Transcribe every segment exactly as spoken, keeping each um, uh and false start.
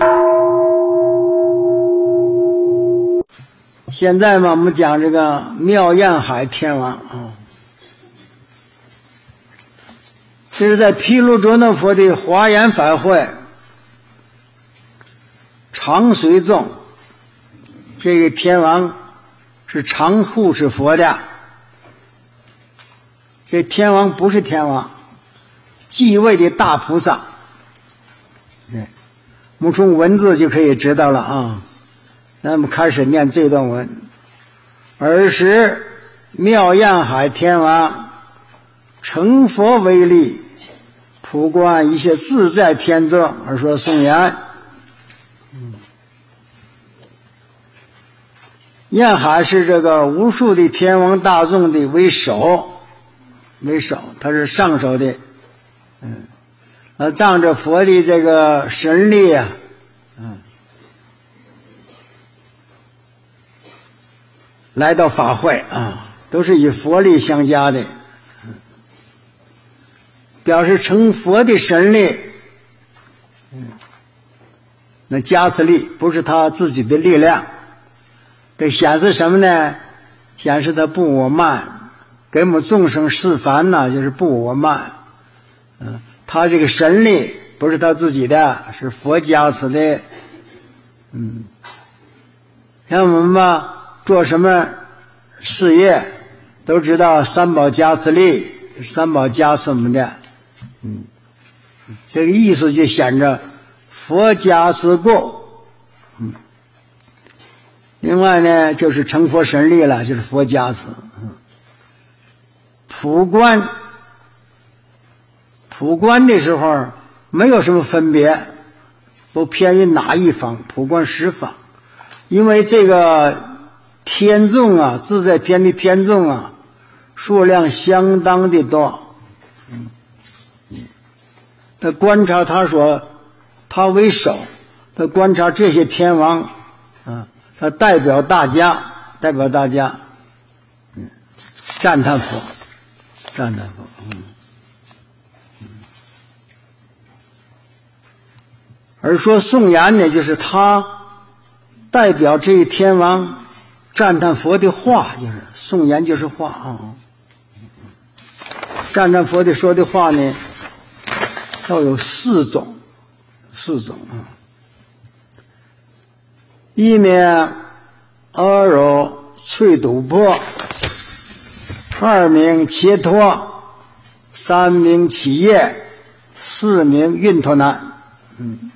现在嘛，我们讲这个妙焰海天王啊，这是在毗卢遮那佛的华严法会常随众，这个天王是常护持佛的。这天王不是天王，继位的大菩萨。我们从文字就可以知道了啊。那么开始念这段文：尔时妙焰海天王成佛为力，普观一切自在天众，而说颂言。焰海是这个无数的天王大众的为首，为首，他是上首的，嗯，呃，仗着佛的这个神力啊，嗯。来到法会啊，都是以佛力相加的，表示成佛的神力。那加持力不是他自己的力量，这显示什么呢？显示他不我慢，给我们众生示范呢，就是不我慢。嗯，他这个神力不是他自己的，是佛加持的。嗯，像我们吧。做什么事业都知道三宝加持力，三宝加持我们的，嗯，这个意思就显着佛加持过，嗯，另外呢就是成佛神力了，就是佛加持，嗯，普观，普观的时候没有什么分别，不偏于哪一方，普观十方，因为这个。天众啊，自在天的天众啊，数量相当的多。嗯，他观察，他说他为首，他观察这些天王啊，他代表大家，代表大家，嗯，赞叹佛，赞叹佛，嗯，嗯，而说颂言呢，就是他代表这一天王。赞叹佛的话，就是颂言就是话啊。赞叹佛的说的话呢，要有四种，四种啊。一名阿耨翠斗波，二名切托，三名企业，四名运陀难。嗯，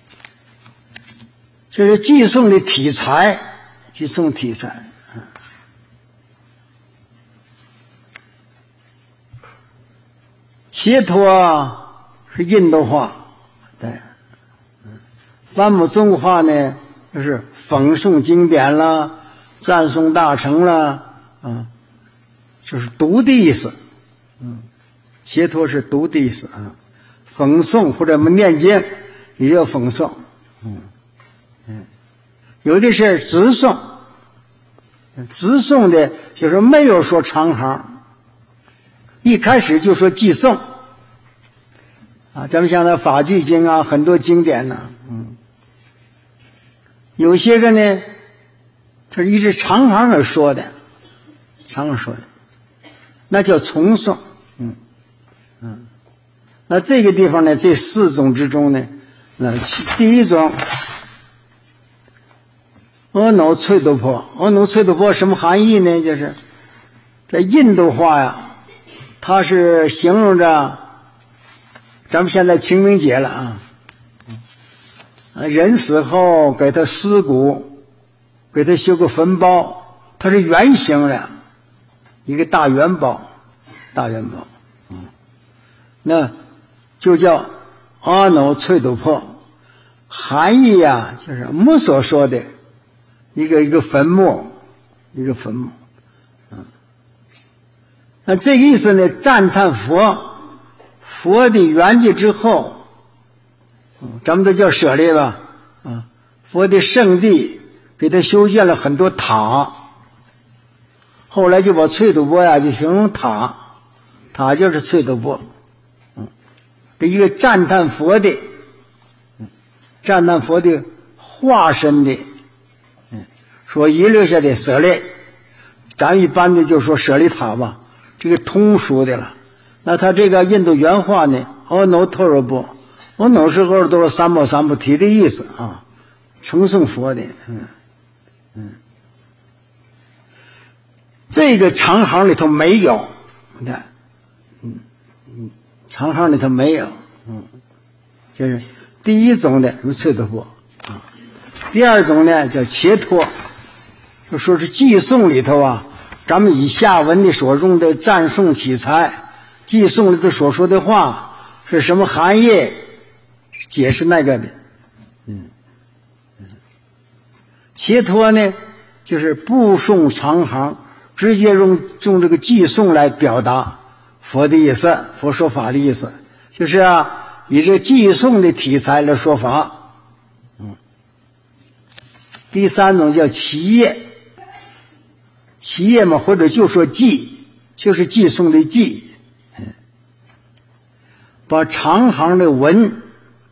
这是寄送的题材。寄送题材，切托是印度话，对，梵母中话呢，就是讽诵经典啦，赞颂大乘啦，啊，就是读的意思，嗯，切托是读的意思啊，讽诵或者我们念经也叫讽诵，嗯嗯。有的是直诵，直诵的就是没有说长行，一开始就说寄诵啊，咱们像那法句经啊，很多经典呢、啊，嗯，有些个呢，它是一直长行而说的，长行说的，那叫重诵，嗯嗯，那这个地方呢，这四种之中呢，那第一种。阿耨翠斗波，阿耨翠斗波什么含义呢？就是在印度话呀，它是形容着咱们现在清明节了啊，人死后给他尸骨，给他修个坟包，它是圆形的，一个大元宝，大元宝，嗯，那就叫阿耨翠斗波，含义呀，就是我们所说的。一个一个坟墓，一个坟墓，嗯，那这个意思呢？赞叹佛，佛的圆寂之后，嗯，咱们都叫舍利吧，啊，佛的圣地给他修建了很多塔，后来就把翠斗波呀就形容塔，塔就是翠斗波，嗯，这一个赞叹佛的，嗯， 赞叹佛的化身的，嗯，所遗留下的舍利，咱一般的就说舍利塔吧，这个通俗的了。那他这个印度原话呢，阿耨多罗波，阿耨是阿耨多罗三藐三菩提的意思啊，称颂佛的，嗯嗯。这个长行里头没有，你看，嗯嗯，长行里头没有，嗯，就是第一种的如次多波啊，第二种呢叫切托，就说是偈颂里头啊，咱们以下文的所用的赞颂起材，偈颂里头所说的话是什么含义，解释那个的，嗯嗯，切托呢就是不诵长行，直接用用这个偈颂来表达佛的意思，佛说法的意思，就是啊，以这偈颂的题材来说法。嗯，第三种叫齐业，齐业嘛，或者就说偈，就是偈颂的偈，把长行的文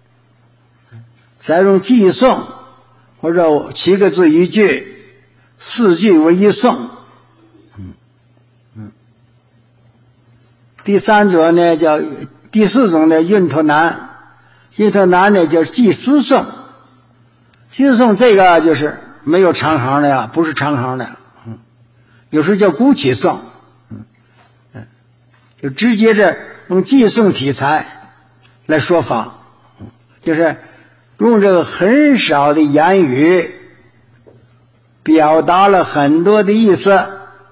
再用偈颂，或者七个字一句，四句为一颂。第三种呢叫第四种呢运陀南，运陀南呢叫偈思颂，偈思颂这个就是没有长行的呀，不是长行的，嗯，有时候叫孤起颂，嗯，就直接的用偈颂题材来说法，就是用这个很少的言语表达了很多的意思。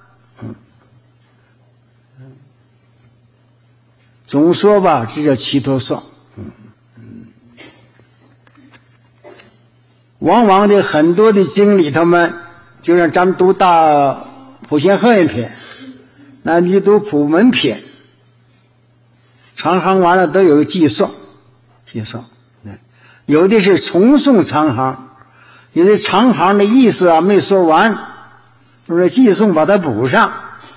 总说吧，这叫齐托颂。嗯嗯，往往的很多的经里头们，就让咱们读大普贤行愿品，那你读普门品，长行完了都有个偈颂，偈颂，有的是重诵长行，有的长行的意思啊没说完，说偈颂把它补上。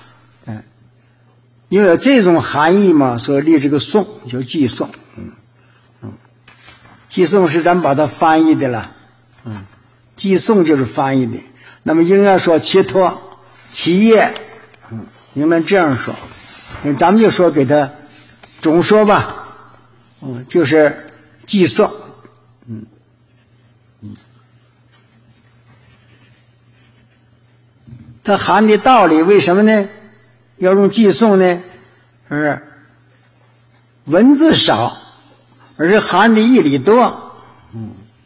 因为有这种含义嘛，所以立这个颂叫偈颂。嗯嗯，偈颂是咱们把它翻译的了。嗯，偈颂就是翻译的。那么应该说切托、齐业，嗯，应该这样说。咱们就说给他总说吧，嗯，就是偈颂。嗯嗯，它含的道理为什么呢？要用偈颂呢，是文字少，而是含的义理多。嗯，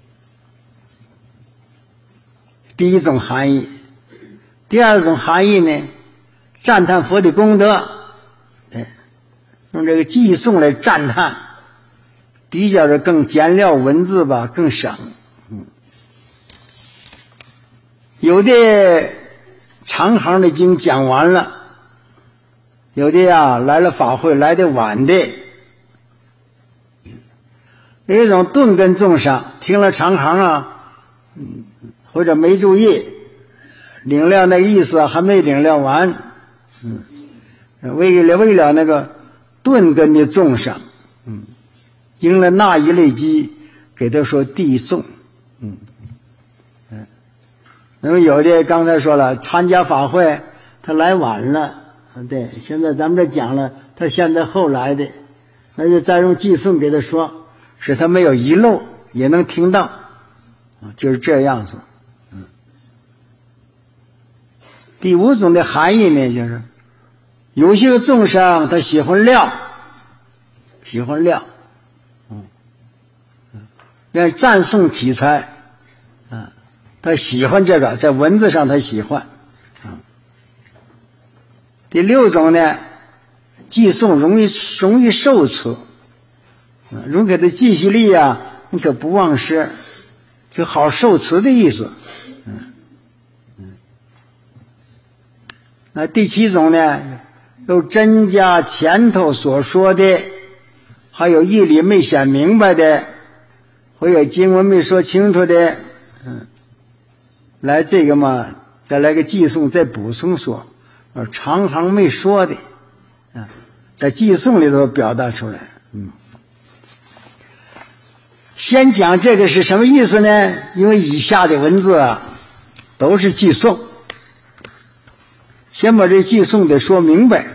第一种含义。第二种含义呢，赞叹佛的功德，对，用这个偈颂来赞叹，比较的更简料，文字吧更省。嗯，有的长行的经讲完了。有的呀来了法会来的晚的，有一种钝根众生听了长行啊，嗯，或者没注意领了那个意思还没领了完，嗯，为了为了那个钝根的众生，嗯，应了那一类机，给他说递送，嗯嗯，那么有的刚才说了参加法会他来晚了。对，现在咱们这讲了，他现在后来的，那就再用偈颂给他说，使他没有遗漏，也能听到，啊，就是这样子。嗯，第五种的含义呢，就是有些众生他喜欢料，喜欢料，嗯嗯，愿赞颂题材，啊，他喜欢这个，在文字上他喜欢。第六种呢，偈颂容易容易受持，容易给他记忆力啊，你可不忘失，就好受持的意思。嗯嗯。那第七种呢，又增加前头所说的，还有义理没显明白的，或有经文没说清楚的，嗯，来这个嘛，再来个偈颂，再补充说。长行没说的，啊，在偈颂里头表达出来。嗯， 先讲这个是什么意思呢？因为以下的文字啊都是寄送，先把这寄送得说明白。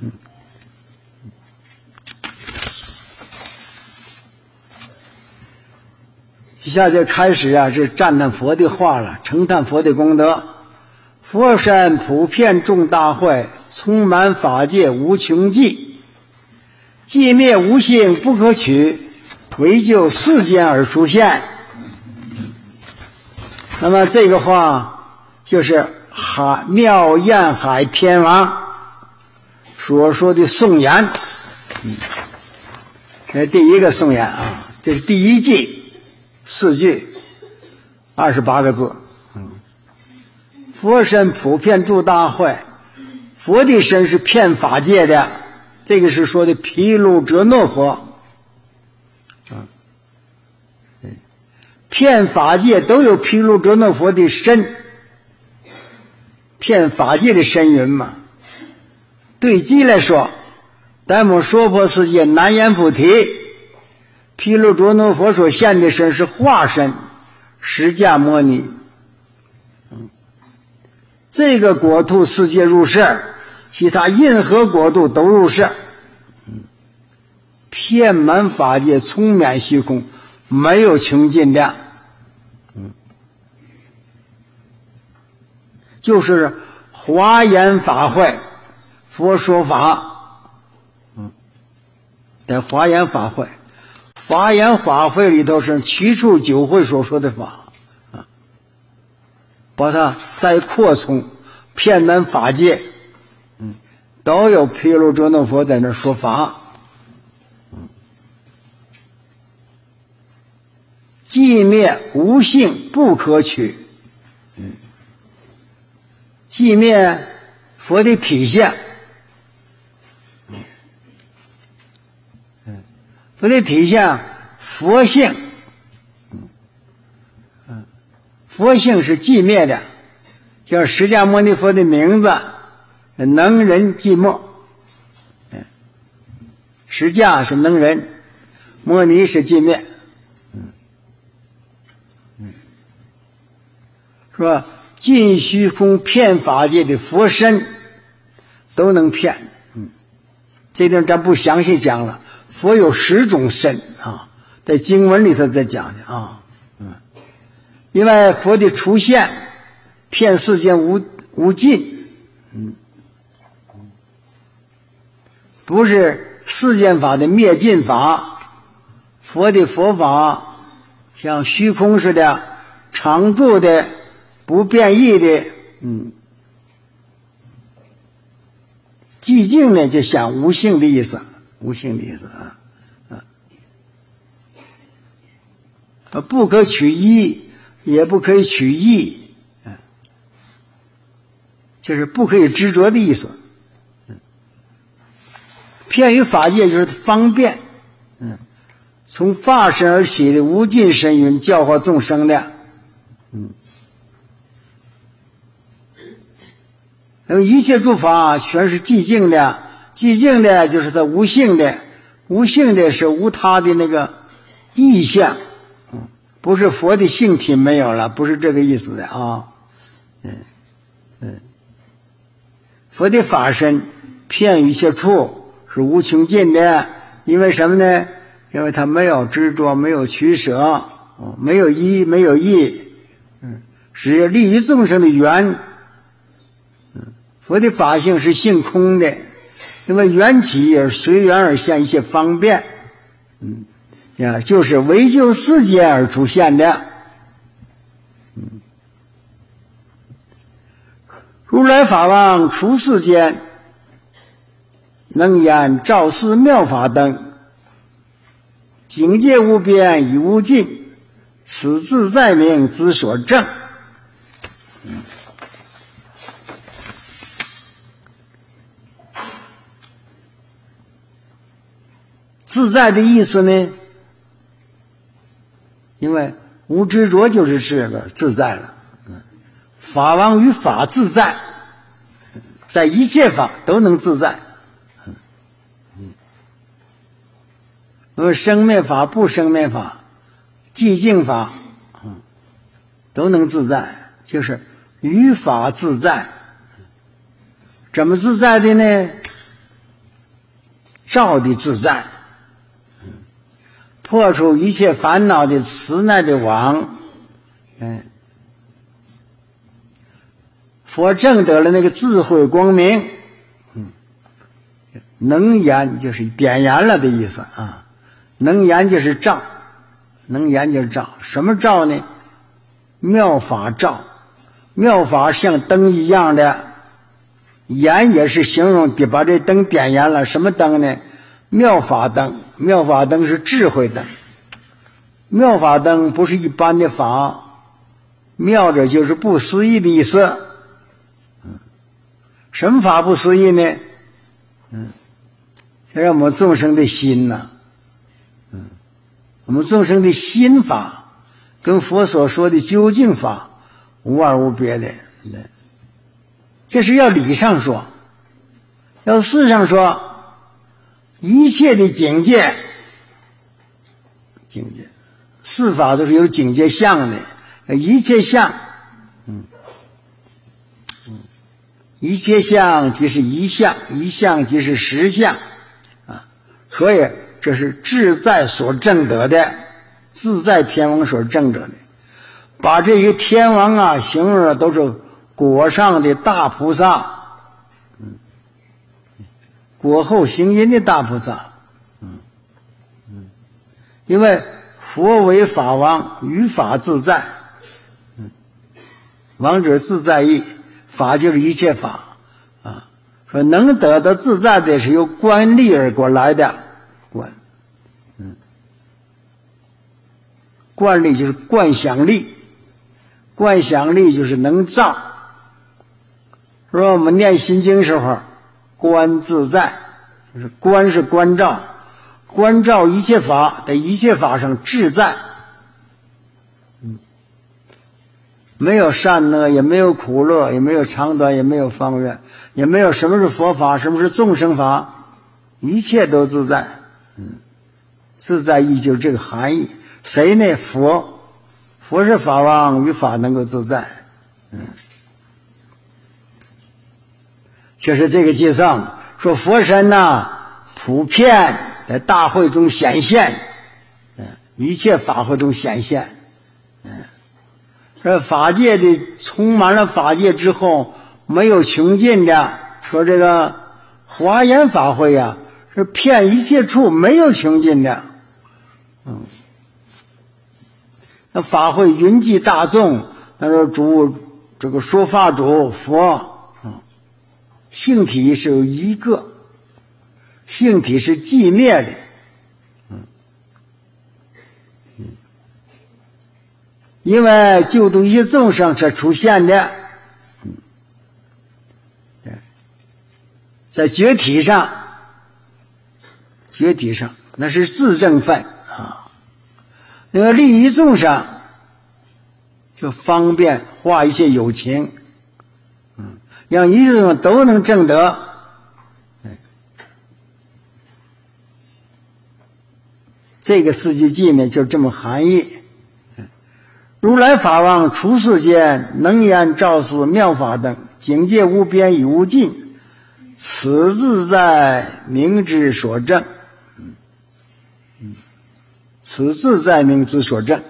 一下就开始啊，是赞叹佛的话了，称叹佛的功德。佛身普遍众大慧，充满法界无穷际，寂灭无性不可取，唯就世间而出现。那么这个话就是海妙燕海天王所说的颂言。嗯，这是第一个颂言啊，这是第一句，四句，二十八个字。佛身普遍诸大慧，佛的身是遍法界的，这个是说的毗卢遮那佛。遍法界都有毗卢遮那佛的身，遍法界的身云嘛。对机来说，达摩娑婆世界南阎菩提，毗卢遮那佛所现的身是化身释迦牟尼。这个国土世界入世，其他任何国度都入世，遍满法界，充满虚空，没有穷尽的，就是华严法会，佛说法，在华严法会，华严法会里头是七处九会所说的法，把它再扩充，遍满法界，嗯，都有毗卢遮那佛在那说法，嗯，寂灭无性不可取，嗯，寂灭佛的体现，嗯，佛的体现佛性。佛性是寂灭的，叫释迦牟尼佛的名字能人寂寞。释迦是能人，牟尼是寂灭。说尽虚空遍法界的佛身都能遍。这地方咱不详细讲了，佛有十种身啊，在经文里头在讲的啊。因为佛的出现遍世间无无尽，嗯，不是世间法的灭尽法，佛的佛法像虚空似的，常住的，不变异的，嗯，寂静呢就像无性的意思，无性的意思啊，啊，不可取一。也不可以取义，就是不可以执着的意思。遍于法界就是方便，从法身而起的无尽神云，教化众生的。那么一切诸法全是寂静的，寂静的就是它无性的，无性的是无他的那个意象。不是佛的性体没有了，不是这个意思的啊。嗯嗯，佛的法身遍一切处是无穷尽的，因为什么呢？因为他没有执着，没有取舍，没有依，没有义，嗯，是利益众生的缘。嗯，佛的法性是性空的，因为缘起而随缘而现一切方便。嗯。呀，就是为救世界而出现的。嗯，如来法王出世间，能言照世妙法等，境界无边已无尽，此自在名之所证。嗯，自在的意思呢？因为无执着就是这个自在了，法王与法自在，在一切法都能自在。那么生灭法不生灭法寂静法，嗯，都能自在，就是于法自在。怎么自在的呢？照的自在，破除一切烦恼的磁耐的网。嗯，佛证得了那个智慧光明，嗯，能言就是点燃了的意思啊，能言就是照，能言就是照，什么照呢？妙法照，妙法像灯一样的，言也是形容的，把这灯点燃了。什么灯呢？妙法灯，妙法灯是智慧灯，妙法灯不是一般的法，妙着就是不思议的意思。什么法不思议呢？嗯，让我们众生的心呢、啊，嗯，我们众生的心法跟佛所说的究竟法无二无别的。这是要理上说，要事上说，一切的境界，境界四法都是有境界相的，一切相，嗯嗯，一切相即是一相，一相即是实相啊，所以这是自在所证得的，自在天王所证得的。把这些天王啊形容的都是果上的大菩萨，嗯，果后行因的大菩萨，嗯嗯，因为佛为法王，于法自在，嗯，王者自在意，法就是一切法啊。说能得到自在的是由观力而过来的，观，嗯，观力就是观想力，观想力就是能照。说我们念心经时候，观自在，就是观是观照，观照一切法，在一切法上自在，嗯，没有善恶，也没有苦乐，也没有长短，也没有方圆，也没有什么是佛法，什么是众生法，一切都自在，嗯，自在意就是这个含义。谁呢？佛，佛是法王，于法能够自在，嗯。就是这个介绍，说佛身呐、啊，普遍在大会中显现，嗯，一切法会中显现，嗯，这法界的充满了法界之后没有穷尽的，说这个华严法会啊，是遍一切处没有穷尽的，嗯，那法会云集大众，他说主这个说法主佛。性体是有一个，性体是寂灭的，嗯嗯，因为救度一切众生才出现的，嗯，在觉体上，觉体上那是自证分啊，那个利益众生就方便化一切有情。让一切众都能证得，这个四季记呢就这么含义。如来法王出世间，能言照示妙法等，境界无边与无尽，此自在明之所证。此自在明之所证。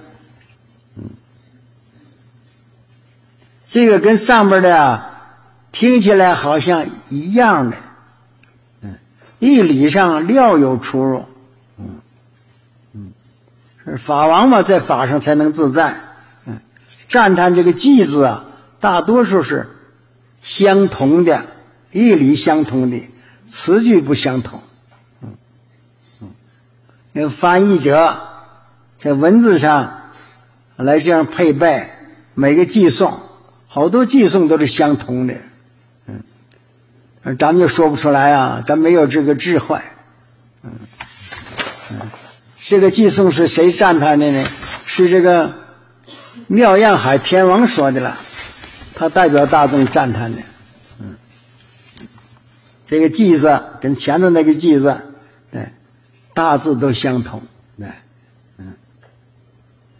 这个跟上边的啊听起来好像一样的，嗯，义理上料有出入，嗯嗯，是法王嘛，在法上才能自在，嗯，赞叹这个句字啊，大多数是相同的，义理相同的，词句不相同，嗯嗯，因为翻译者在文字上来这样配备每个寄送，好多寄送都是相同的。咱们就说不出来啊，咱没有这个智慧。嗯嗯，这个寄送是谁赞叹的呢？是这个妙样海天王说的了，他代表大众赞叹的。嗯，这个句子跟前头那个句子，对，大致都相同。对，嗯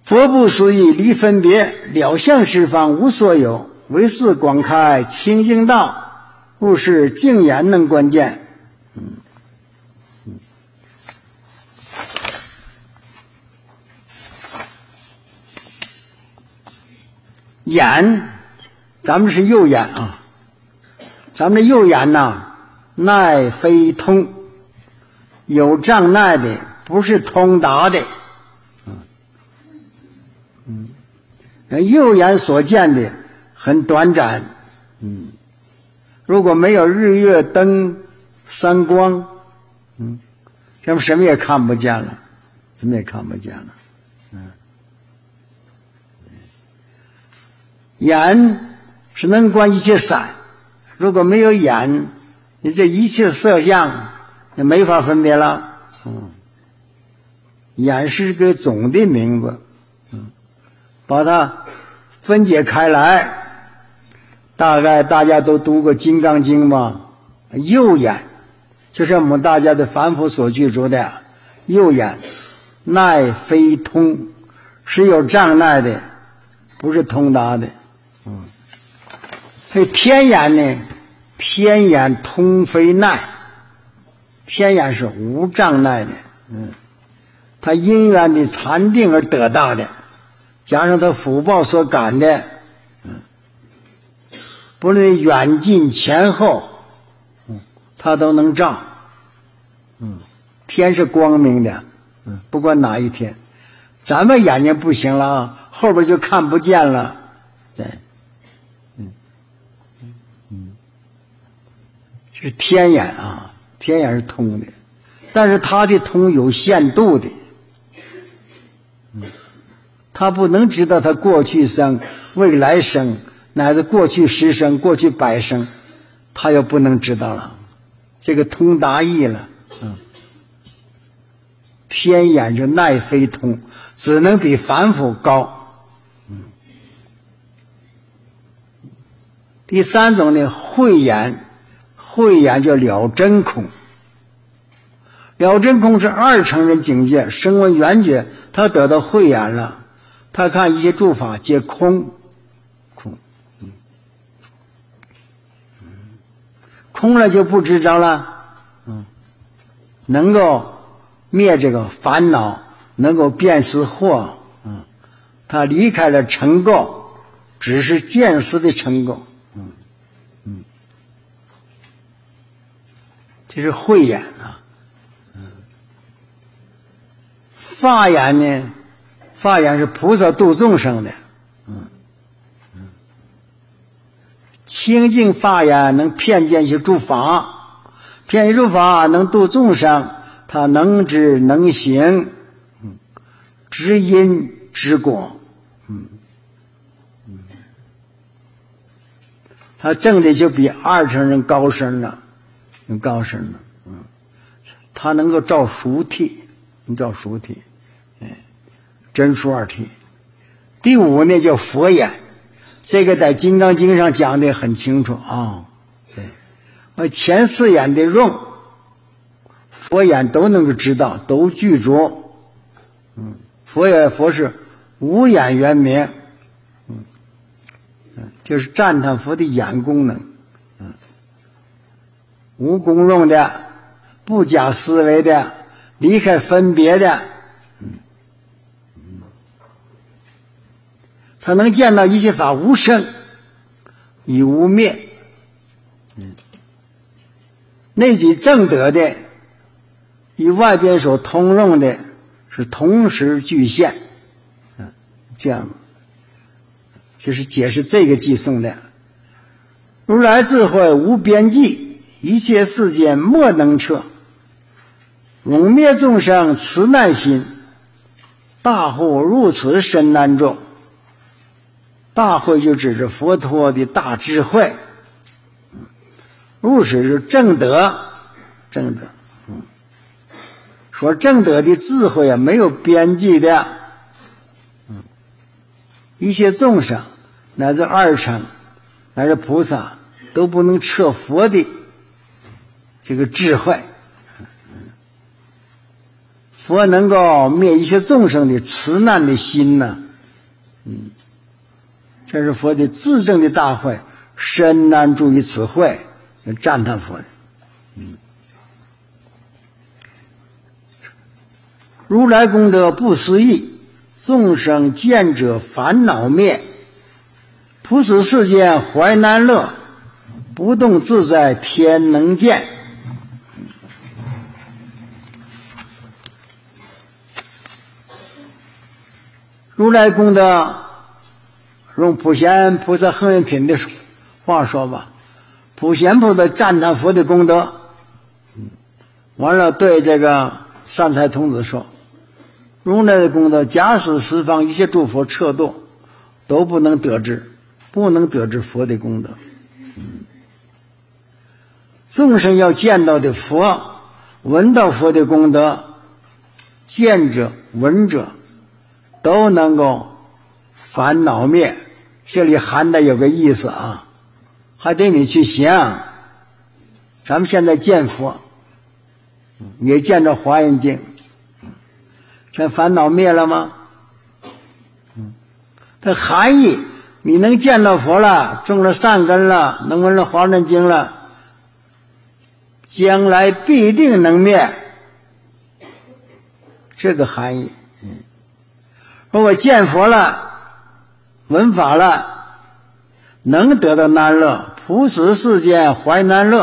佛不思议离分别，了相十方无所有，唯是广开清净道，故是净眼能观见。嗯嗯，眼，咱们是右眼啊，咱们这右眼呐，耐非通，有障碍的，不是通达的。嗯，右眼所见的很短暂，嗯，如果没有日月灯三光，嗯，咱们什么也看不见了，什么也看不见了，嗯，眼是能观一切散，如果没有眼，你这一切色相也没法分别了，嗯，眼是个总的名字，嗯，把它分解开来，大概大家都读过《金刚经》吧？右眼就是我们大家的凡夫所具足的右眼，耐非通，是有障碍的，不是通达的。嗯，所以天眼呢，天眼通非耐，天眼是无障碍的。嗯，他因缘的禅定而得到的。加上他福报所感的，嗯，不论远近前后，嗯，他都能照，嗯，天是光明的，嗯，不管哪一天，咱们眼睛不行了，后边就看不见了，对，嗯嗯，这是天眼啊，天眼是通的，但是他的通有限度的。他不能知道他过去生、未来生，乃至过去十生、过去百生，他又不能知道了。这个通达义了，嗯，天眼就耐非通，只能比凡夫高。嗯，第三种呢，慧眼，慧眼叫了真空。了真空是二乘人境界，声闻缘觉，他得到慧眼了。他看一切诸法皆空，空，嗯，空了就不执着了，嗯，能够灭这个烦恼，能够辨识惑，嗯，他离开了尘垢，只是见识的尘垢，嗯嗯，这是慧眼啊，嗯，法眼呢？法眼是菩萨度众生的，嗯嗯，清净法眼能遍见一些诸法，遍见诸法能度众生，他能知能行，嗯，知因知果，嗯嗯，他证的就比二乘人高深了，高深了，嗯，他能够照熟谛，能照熟谛。真书二谛。第五呢叫佛眼，这个在《金刚经》上讲的很清楚啊。对，而前四眼的用，佛眼都能够知道，都具足。嗯，佛眼佛是无眼圆明，嗯，就是赞叹佛的眼功能，嗯，无功用的，不假思维的，离开分别的。他能见到一切法无生已无灭，嗯，内己正得的与外边所通用的是同时具现，嗯，这样就是解释这个偈颂的。如来智慧无边际，一切世间莫能测，永灭众生慈难心，大惑如此深难众。大慧就指着佛陀的大智慧，如是是正德，正德，嗯，说正德的智慧啊，没有边际的，嗯，一切众生乃至二乘乃至菩萨都不能测佛的这个智慧。 佛能够灭一切众生的慈难的心呢、啊，嗯，这是佛的自证的大会，深难住于此会，赞叹佛的。嗯，如来功德不思议，众生见者烦恼灭，普此世间怀难乐，不动自在天能见。如来功德，用普贤菩萨恒愿品的话说吧，普贤菩萨赞叹佛的功德，完了对这个善财童子说，如来的功德假使十方一切诸佛彻度，都不能得知，不能得知佛的功德。众生要见到的佛，闻到佛的功德，见者闻者都能够烦恼灭。这里含的有个意思啊，还得你去想，咱们现在见佛也见着华严经，这烦恼灭了吗？它含义，你能见到佛了，种了善根了，能闻了华严经了，将来必定能灭，这个含义。如果见佛了，闻法了，能得到难乐，普此世间怀难乐。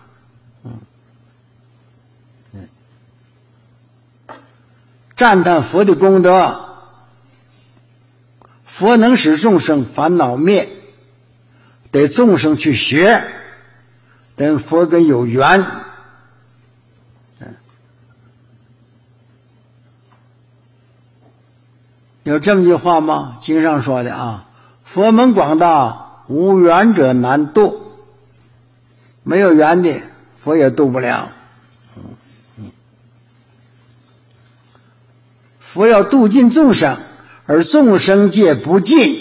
赞叹佛的功德，佛能使众生烦恼灭，得众生去学，等佛跟有缘。有这么句话吗？经上说的啊，佛门广大，无缘者难度。没有缘的，佛也度不了。佛要度尽众生，而众生界不尽。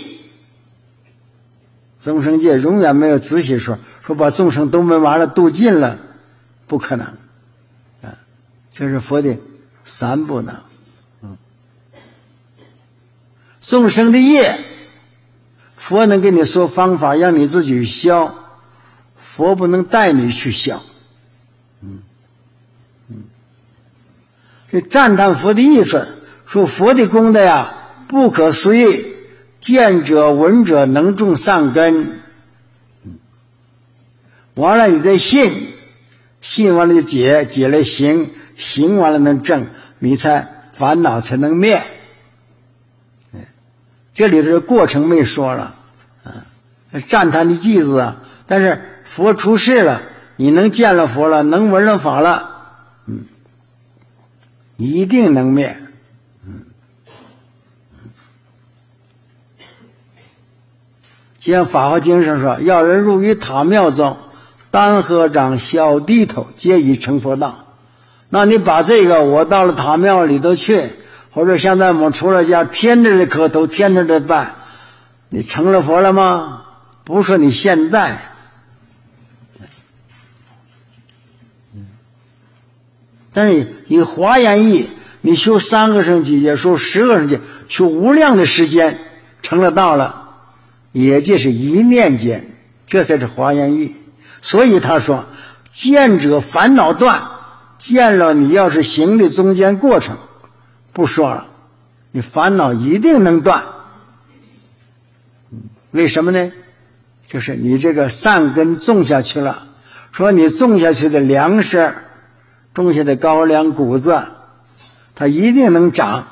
众生界永远没有仔细说，说把众生都问完了，度尽了，不可能。啊，这是佛的三不能。众生的业，佛能给你说方法，让你自己消，佛不能带你去消。嗯嗯，这赞叹佛的意思，说佛的功德呀，不可思议，见者闻者能种善根。完了你再信，信完了就解，解了行，行完了能正，你才烦恼才能灭。这里的过程没说了，啊，赞叹的句子啊，但是佛出世了，你能见了佛了，能闻了法了，嗯，一定能灭，嗯，就像《法华经》上说，要人入于塔庙中，单合掌，小低头，皆已成佛道。那你把这个，我到了塔庙里头去。或者现在我们出了家，天天的磕头，天天的拜，你成了佛了吗？不是说你现在，但是以华严意，你修三个圣期，也修十个圣期，修无量的时间，成了道了，也就是一念间，这才是华严意。所以他说，见者烦恼断，见了你要是行的中间过程。不说了，你烦恼一定能断。为什么呢？就是你这个善根种下去了，说你种下去的粮食，种下的高粱谷子，它一定能长。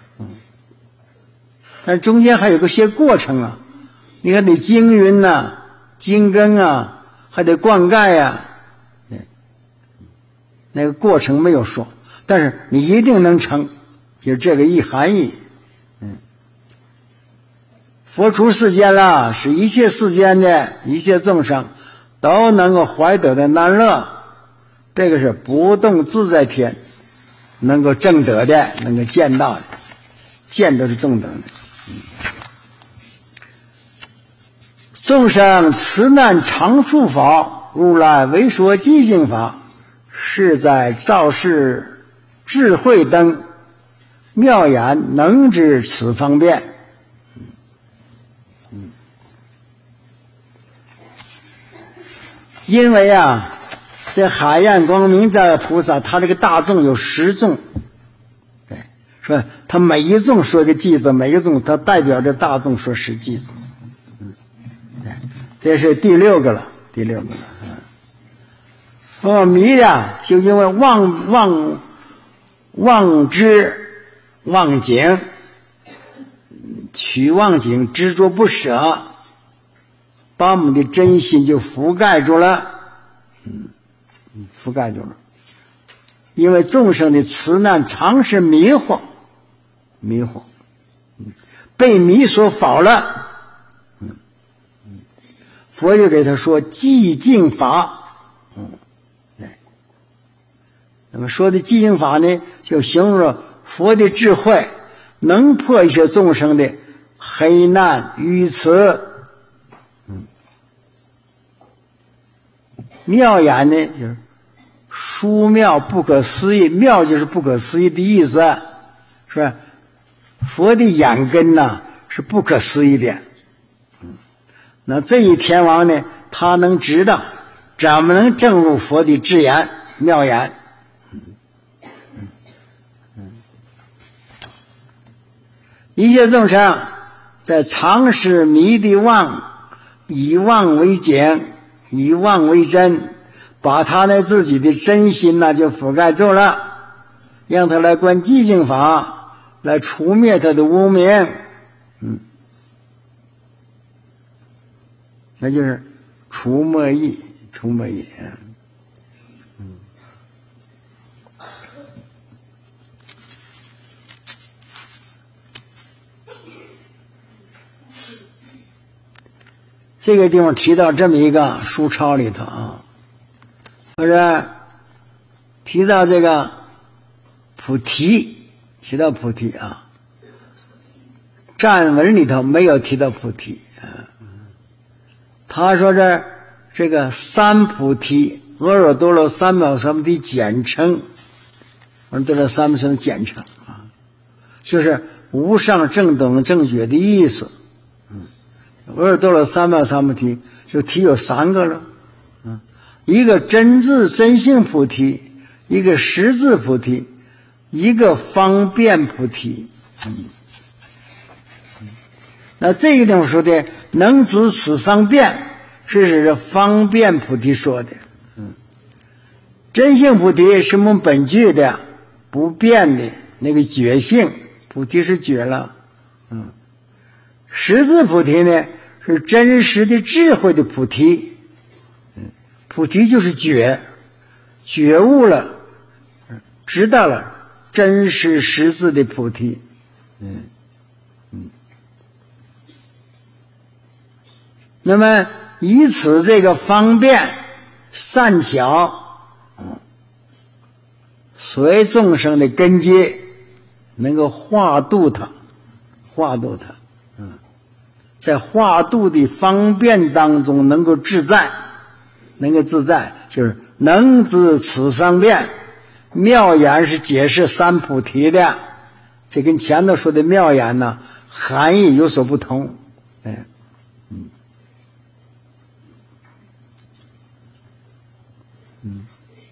但是中间还有个些过程啊，你看得经云呐、啊、经根啊，还得灌溉呀、啊，那个过程没有说，但是你一定能成。就是这个一含义，嗯，佛出世间了，使一切世间的一切众生都能够怀得的难乐，这个是不动自在天能够证得的，能够见到的，见都是正等的。嗯，众生慈难常处法，如来为说寂静法，是在造世智慧灯。 妙眼能知此方便。嗯，因为啊，这海晏光明在菩萨，他这个大众有十众，对，说他每一众说个偈子，每一众他代表着大众说十偈子。嗯，对，这是第六个了，第六个了。哦，迷呀，就因为忘忘忘知忘境，取忘境，执着不舍，把我们的真心就覆盖住了，嗯，覆盖住了。因为众生的慈难常是迷惑，迷惑，嗯，被迷所fal了，嗯，佛就给他说寂静法，嗯。那么说的寂静法呢，就形容了佛的智慧能破一些众生的黑难愚痴。嗯，妙眼呢，就是殊妙不可思议，妙就是不可思议的意思，是吧？佛的眼根呐是不可思议的。嗯，那这一天王呢，他能知道怎么能证入佛的智眼妙眼。一切众生在常识迷的妄，以妄为境，以妄为真，把他那自己的真心呢就覆盖住了，让他来观寂静法，来除灭他的无明。嗯，那就是除魔意，除魔意。嗯，这个地方提到这么一个书抄里头啊，或者提到这个菩提，提到菩提啊，站文里头没有提到菩提啊。他说这这个三菩提，阿耨多罗三藐三菩提简称，阿耨多罗三藐三菩提简称啊，就是无上正等正觉的意思。阿耨多罗三藐三菩提就提有三个了，嗯，一个真智真性菩提，一个实质菩提，一个方便菩提。嗯，那这个地方说的能知此方便，是指方便菩提说的。嗯，真性菩提是我们本具的不变的那个觉性，菩提是觉了。嗯，实质菩提呢是真实的智慧的菩提。嗯，菩提就是觉，觉悟了，知道了真实实质的菩提。嗯嗯，那么以此这个方便善巧，嗯，随众生的根基，能够化度它，化度它。嗯，在化度的方便当中能够自在，能够自在，就是能知此方便。妙眼是解释三菩提的，这跟前头说的妙眼呢含义有所不同。哎，嗯嗯，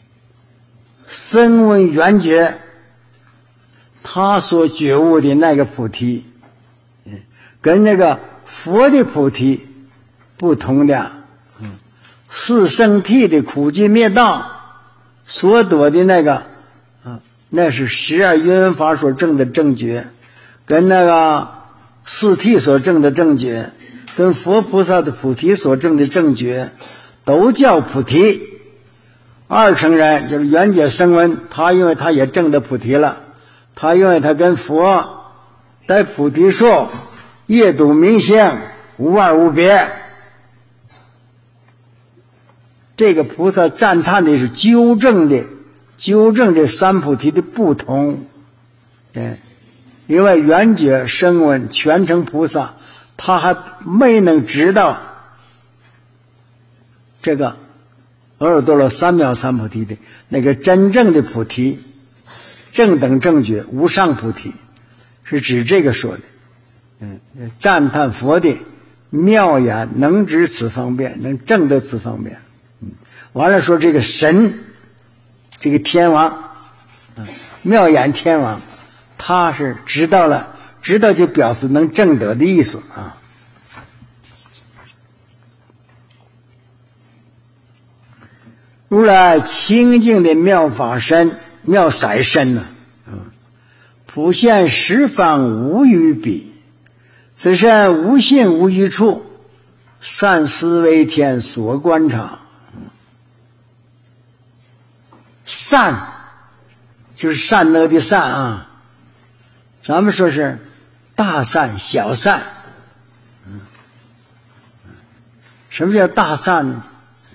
声闻缘觉，他所觉悟的那个菩提，跟那个佛的菩提不同的。嗯，四圣谛的苦集灭道所得的那个啊，那是十二因法所证的正觉，跟那个四谛所证的正觉，跟佛菩萨的菩提所证的正觉，都叫菩提。二乘人就是缘觉声闻，他因为他也证的菩提了，他因为他跟佛在菩提树夜睹明性，无二无别。这个菩萨赞叹的是纠正的，纠正这三菩提的不同。对，因为缘觉声闻全成菩萨，他还没能知道这个阿耨多罗三藐三菩提的那个真正的菩提，正等正觉无上菩提， 是指这个说的。嗯，赞叹佛的妙言，能知此方便，能证得此方便。嗯，完了说这个神，这个天王，嗯，妙言天王，他是知道了，知道就表示能证得的意思啊。如来清净的妙法身，妙色身呢、啊，普现十方无余比，此身无性无一处，善思为天所观察。善就是善恶的善啊，咱们说是大善小善。什么叫大善呢？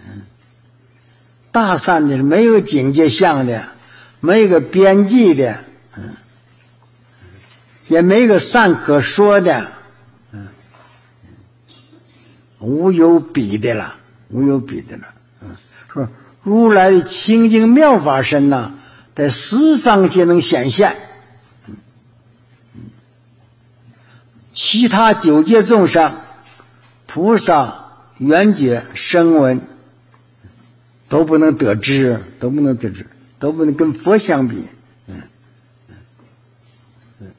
大善的是没有境界相的，没有个边际的，嗯，也没个善可说的，嗯，无有比的了，无有比的了，嗯，说如来的清净妙法身呐，在十方皆能显现，嗯，其他九界众生、菩萨、缘觉、声闻。都不能得知，都不能得知，都不能跟佛相比。嗯，嗯，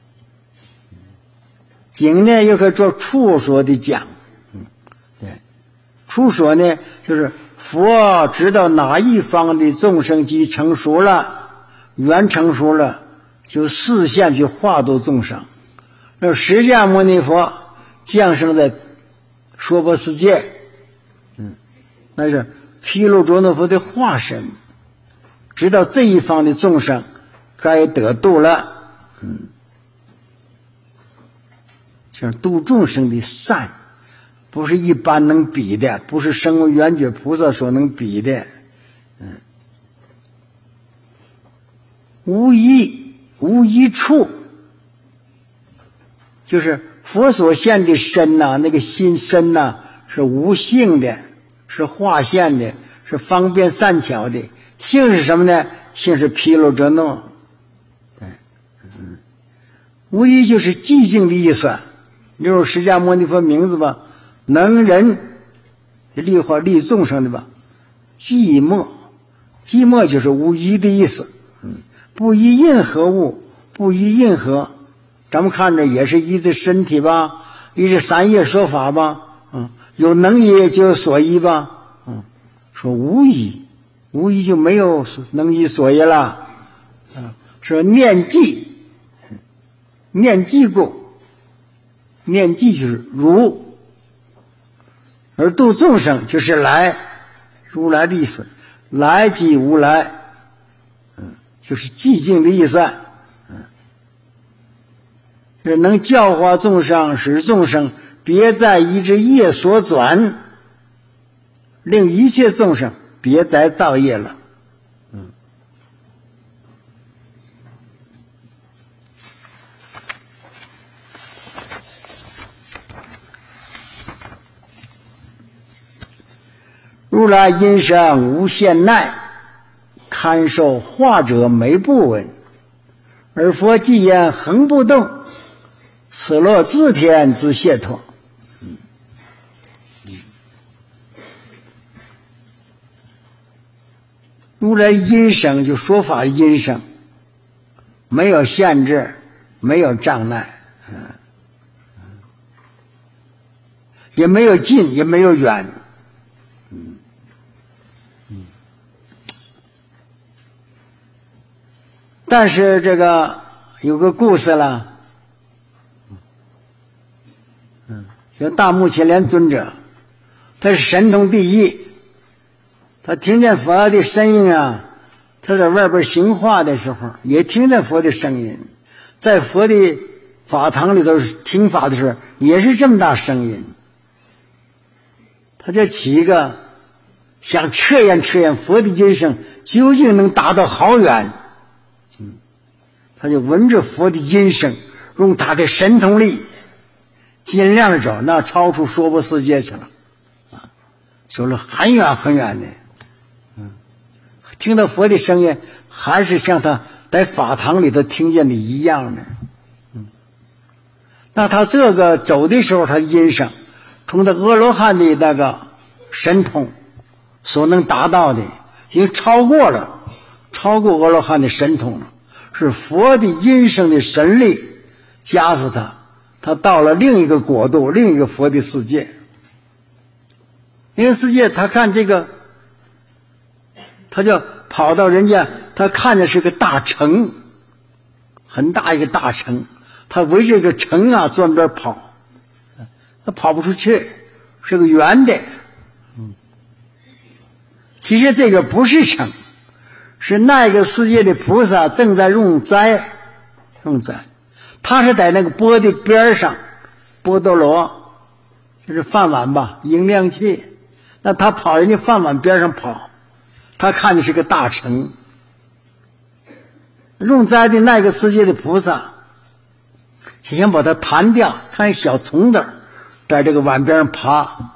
经呢又可以做处说的讲。嗯，对，处说呢就是佛知道哪一方的众生即成熟了，缘成熟了，就示现去化度众生。那释迦牟尼佛降生在娑婆世界，嗯，那是毗卢遮那佛的化身，知道这一方的众生该得度了，嗯，就是度众生的善，不是一般能比的，不是声闻缘觉菩萨所能比的，嗯，无一无一处，就是佛所现的身呐、啊，那个心身呐、啊，是无性的。是化现的，是方便善巧的。性是什么呢？性是毗卢遮那。嗯，无一就是寂静的意思。例如释迦牟尼佛名字吧，能人利化利众生的吧，寂寞，寂寞就是无一的意思。嗯，不依任何物，不依任何，咱们看着也是依的身体吧，依着三业说法吧，嗯。有能依就有所依吧，嗯，说无依，无依就没有能依所依了，嗯，说念记，念记故，念记就是如，而度众生就是来，如来的意思，来即无来，嗯，就是寂静的意思，嗯，是能教化众生，使众生别在一之业所转，令一切众生别再造业了。嗯，如来因身无限耐，堪受化者没不闻，而佛既言恒不动，此乐自天自解脱。如来音声就说法的音声，没有限制，没有障碍，嗯，也没有近，也没有远，嗯嗯。但是这个有个故事了，嗯，有大目犍连尊者，他是神通第一。他听见佛的声音啊，他在外边行化的时候也听见佛的声音，在佛的法堂里头听法的时候也是这么大声音，他就起一个想测验测验佛的音声究竟能达到好远，嗯，他就闻着佛的音声，用他的神通力尽量找，那超出娑婆世界去了啊，走了很远很远的，听到佛的声音还是像他在法堂里头听见的一样的，嗯， 那他这个走的时候，他音声从他阿罗汉的那个神通所能达到的，已经超过了，超过阿罗汉的神通了，是佛的音声的神力加持他，他到了另一个国度，另一个佛的世界。另一个世界，他看这个，他就跑到人家，他看见是个大城，很大一个大城，他围着这个城啊转边跑，他跑不出去，是个圆的。其实这个不是城，是那个世界的菩萨正在用斋，用斋，他是在那个钵的边上，钵多罗就是饭碗吧，应量器，那他跑人家饭碗边上跑，他看见是个大城。用斋的那个世界的菩萨想想把它弹掉，看小虫子在这个碗边上爬，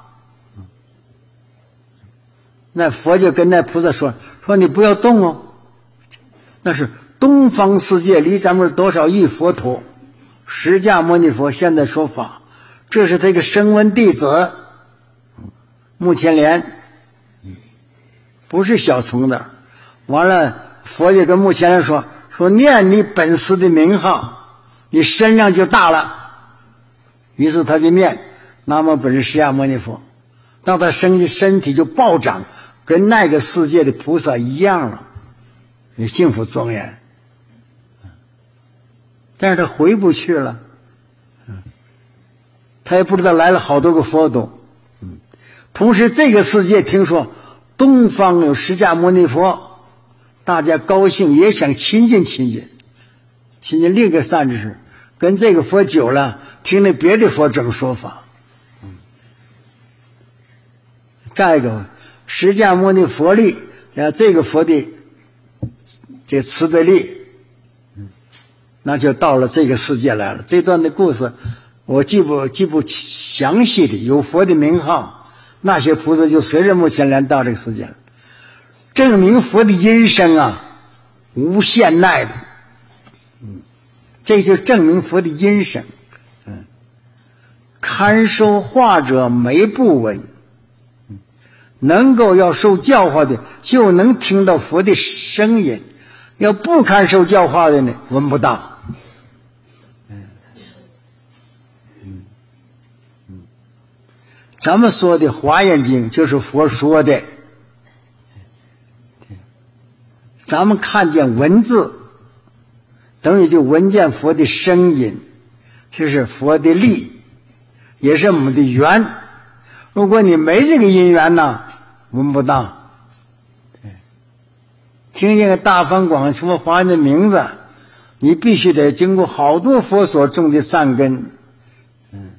那佛就跟那菩萨说说你不要动哦，那是东方世界离咱们多少亿佛陀，释迦牟尼佛现在说法，这是这个声闻弟子目犍连，不是小虫子。完了佛就跟目犍连说说念你本师的名号，你身量就大了。于是他就念南无本师释迦牟尼佛，当他身身体就暴涨，跟那个世界的菩萨一样了，你幸福庄严。但是他回不去了，他也不知道来了好多个佛度。同时这个世界听说东方有释迦牟尼佛，大家高兴，也想亲近亲近亲近另一个善知识，跟这个佛久了，听了别的佛怎么说法。再一个释迦牟尼佛力，这个佛的这慈悲力，那就到了这个世界来了。这段的故事我记不记不详细的，有佛的名号，那些菩萨就随着目犍连到这个世界了，证明佛的音声啊无限耐的。嗯，这就证明佛的音声。嗯，堪受化者没不闻，能够要受教化的就能听到佛的声音，要不堪受教化的呢闻不到。嗯嗯嗯，咱们说的华严经就是佛说的，咱们看见文字等于就闻见佛的声音，这是佛的力，也是我们的缘。如果你没这个因缘呢，闻不到。听见个大方广什么华严的名字，你必须得经过好多佛所种的善根。嗯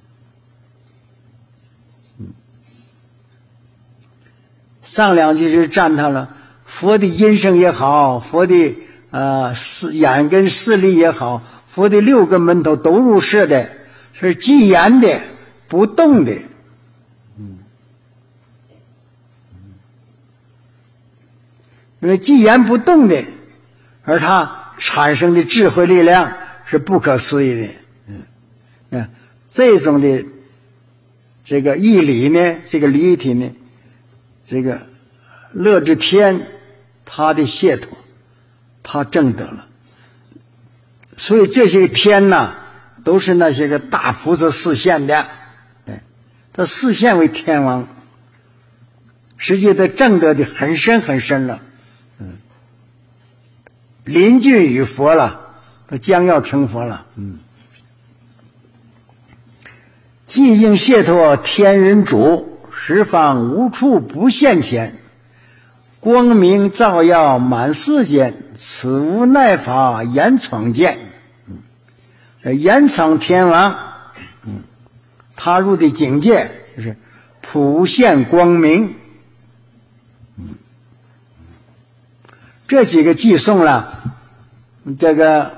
嗯，上两句是赞叹了佛的音声也好，佛的呃眼根视力也好，佛的六个门头都入摄的，是寂言的不动的。因为寂言不动的，而它产生的智慧力量是不可思议的。嗯，这种的这个义理呢，这个理体呢，这个乐之天他的解脱，他证得了。所以这些天呐，都是那些个大菩萨示现的。对，他示现为天王，实际他证得的很深很深了。嗯，临近于佛了，他将要成佛了。嗯，寂静解脱天人主，十方无处不现前，光明照耀满世间，此无奈法言闯见。嗯，延长天王，嗯，他入的境界就是普现光明。这几个寄送了，这个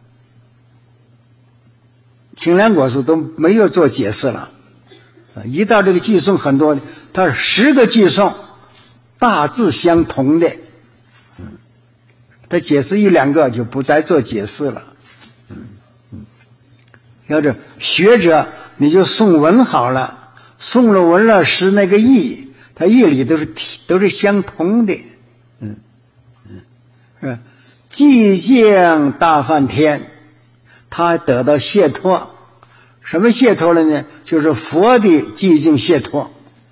清凉果树都没有做解释了。一到这个寄送很多，它是十个寄送大致相同的，嗯，他解释一两个就不再做解释了。嗯嗯， 要是学者，你就诵文好了，诵了文了识那个义，它义理都是都是相同的。嗯嗯，是吧？寂静大梵天，他得到解脱。什么解脱了呢？就是佛的寂静解脱。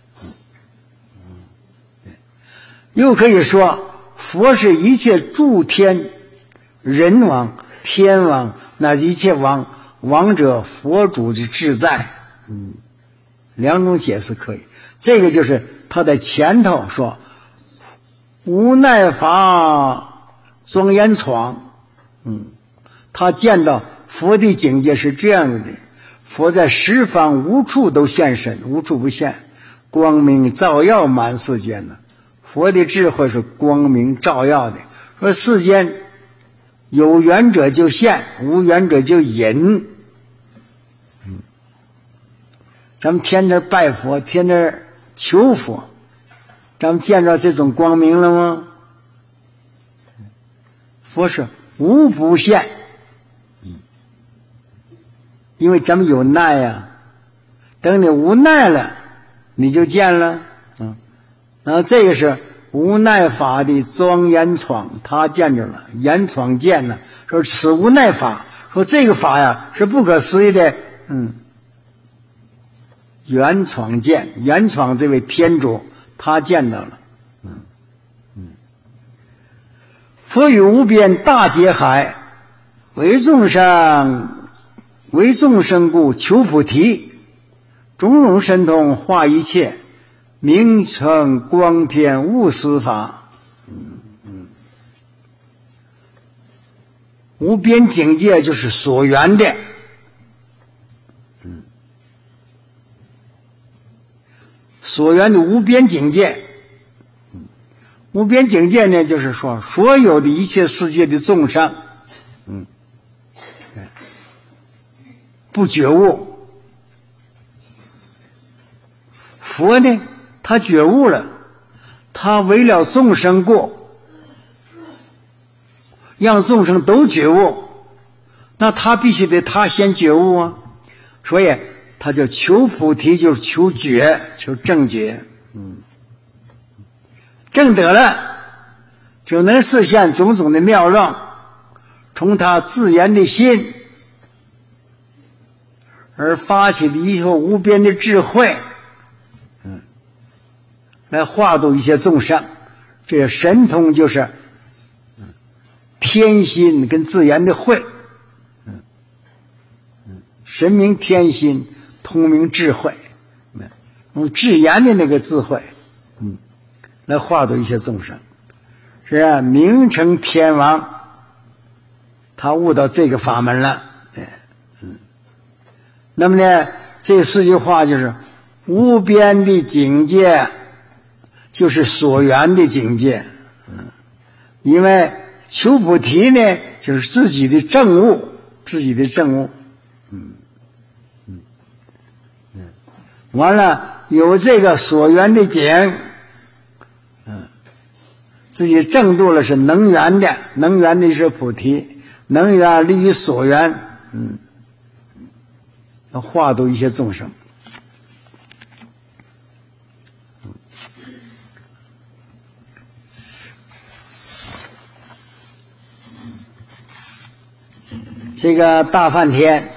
又可以说，佛是一切诸天人王、天王，那一切王王者佛主的自在。嗯，两种解释可以。这个就是他在前头说无奈法庄严闯。嗯，他见到佛的境界是这样的，佛在十方无处都现身，无处不现，光明照耀满世间呢。佛的智慧是光明照耀的，说世间有缘者就现，无缘者就隐。嗯，咱们天天拜佛，天天求佛，咱们见着这种光明了吗？佛是无不现。因为咱们有耐呀、啊，等你无奈了，你就见了。嗯，然后这个是无奈法的庄严闯，他见着了，严闯见了，说此无奈法，说这个法呀是不可思议的。嗯，严闯见，严闯这位天主，他见到了。嗯嗯，佛语无边大劫海，为众生。为众生故求菩提，种种神通化一切，名称光天无私法。嗯嗯，无边境界就是所缘的。嗯，所缘的无边境界。无边境界呢，就是说所有的一切世界的众生，嗯。不觉悟，佛呢，他觉悟了，他为了众生故，让众生都觉悟，那他必须得他先觉悟啊，所以他就求菩提，就是求觉，求正觉。嗯，正得了，就能实现种种的妙用，从他自然的心而发起的一种无边的智慧，嗯，来化度一些众生。这个神通就是天心跟自然的慧，嗯嗯，神明天心，通明智慧，用自然的那个智慧，嗯，来化度一些众生。是啊，名成天王，他悟到这个法门了。那么呢，这四句话就是无边的境界，就是所缘的境界。嗯，因为求菩提呢，就是自己的证悟，自己的证悟。嗯嗯嗯，完了有这个所缘的境，嗯，自己证度了是能缘的，能缘的是菩提，能缘利于所缘。嗯。化度一些众生。这个大梵天，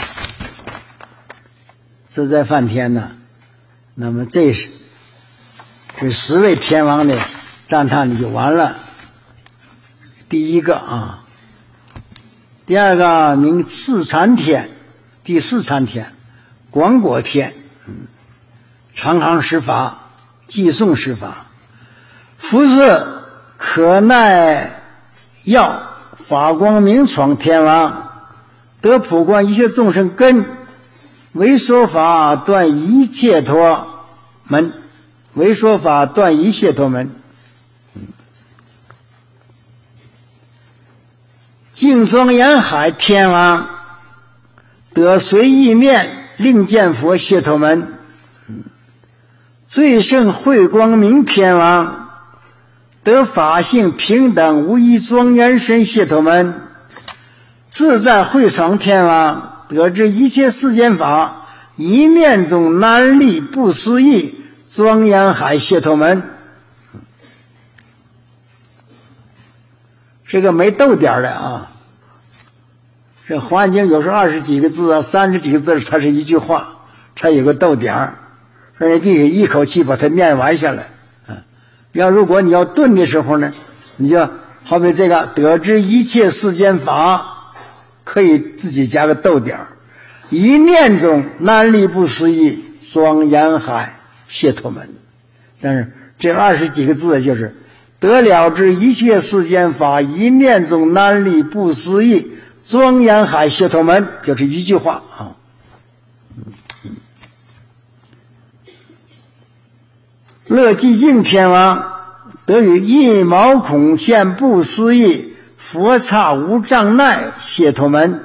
自在梵天呢，那么这是这十位天王的赞叹的就完了。第一个啊，第二个名四禅天。第四禅天，广果天，嗯，常行十法，寄送十法，福是可耐药，法光明闯天王，得普观一切众生根，为说法断一切脱门，为说法断一切脱门。嗯，净庄严海天王。得随意念令见佛解脱门，最胜慧光明天王得法性平等无一庄严身解脱门，自在慧爽天王得知一切世间法，一念中难立不思议，庄严海解脱门。这个没逗点的啊，这《华严经》有时候二十几个字啊，三十几个字才是一句话，才有个逗点儿，所以必须一口气把它念完下来。啊，要如果你要顿的时候呢，你就好比这个得知一切世间法，可以自己加个逗点儿，一念中难立不思议，庄严海解脱门。但是这二十几个字就是得了知一切世间法，一念中难立不思议，庄严海解脱门，就是一句话啊。乐寂静天王得与一毛孔现不思议，佛刹无障碍解脱门。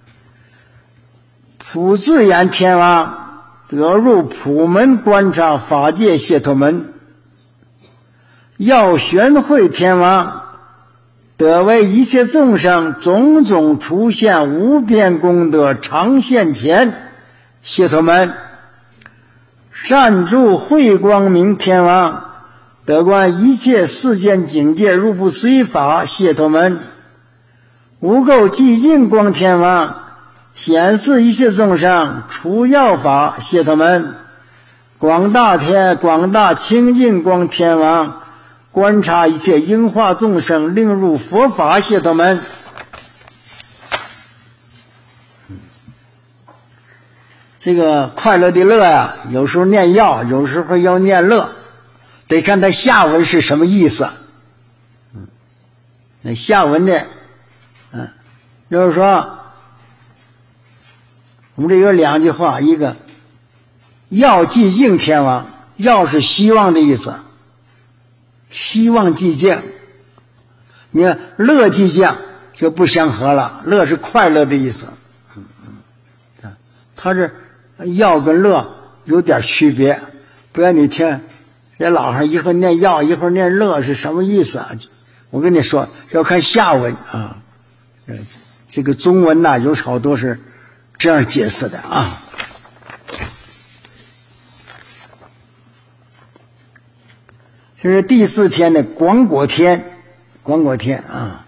普智眼天王得入普门观察法界解脱门。要玄慧天王得为一切众生种种出现无边功德常现前解脱门。善住慧光明天王得观一切世间境界入不随法解脱门。无垢寂静光天王显示一切众生除药法解脱门。广大天广大清净光天王观察一切应化众生令入佛法解脱门。这个快乐的乐呀、啊，有时候念药，有时候要念乐，得看它下文是什么意思。嗯，那下文呢，嗯，就是说，我们这有两句话，一个要寂静天王，要是希望的意思。希望寂静，你看乐寂静就不相合了，乐是快乐的意思。嗯嗯，他是要跟乐有点区别，不然你听这老汉一会儿念要，一会儿念乐是什么意思啊？我跟你说，要看下文啊。这个中文呐、啊，有好多是这样解释的啊。这是第四天的广果天，广果天啊。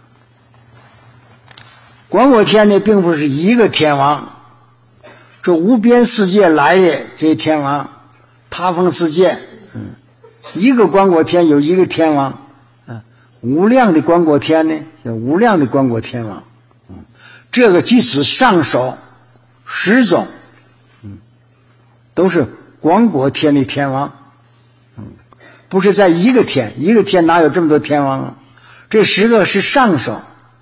广果天呢，并不是一个天王，这无边世界来的这些天王，他方世界，嗯，一个广果天有一个天王，啊，无量的广果天呢，叫无量的广果天王，嗯，这个即使上首十种，嗯，都是广果天的天王。不是在一个天，一个天哪有这么多天王啊？这十个是上首，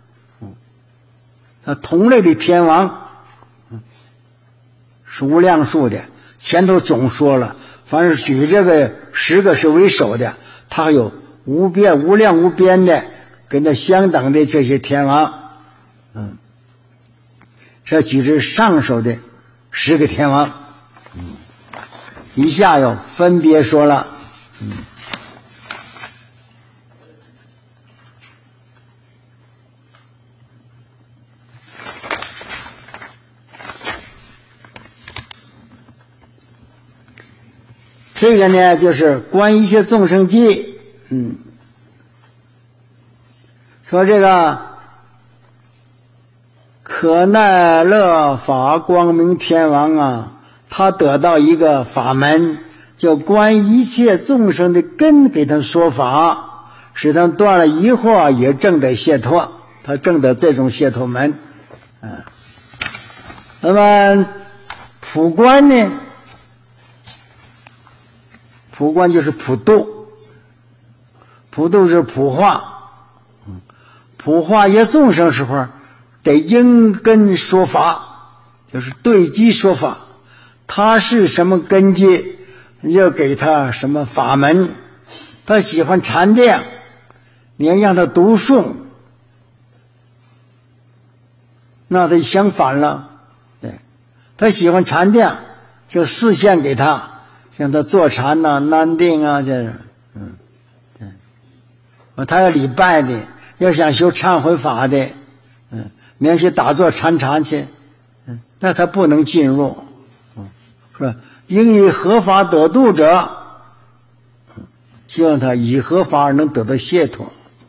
啊，同类的天王，是无量数的。前头总说了，凡是举这个十个是为首的，它有无边无量无边的跟它相等的这些天王，嗯，这举是上首的十个天王，嗯，一下又分别说了，嗯。这个呢，就是观一切众生记，嗯，说这个可奈乐法光明天王啊，他得到一个法门，叫观一切众生的根，给他说法，使他断了疑惑，也证得解脱，他证得这种解脱门，嗯，那么普观呢？普观就是普度，普度是普化，普化一些众生时候得因根说法，就是对机说法，他是什么根基，你就给他什么法门。他喜欢禅定，你要让他读诵，那他相反了。对，他喜欢禅定，就示现给他。让他坐禅呐、啊、安定啊，这是，嗯，对，他要礼拜的，要想修忏悔法的，嗯，免去打坐参禅去，嗯， 那他不能进入，是吧？应以合法得度者，希望他以合法而能得到解脱。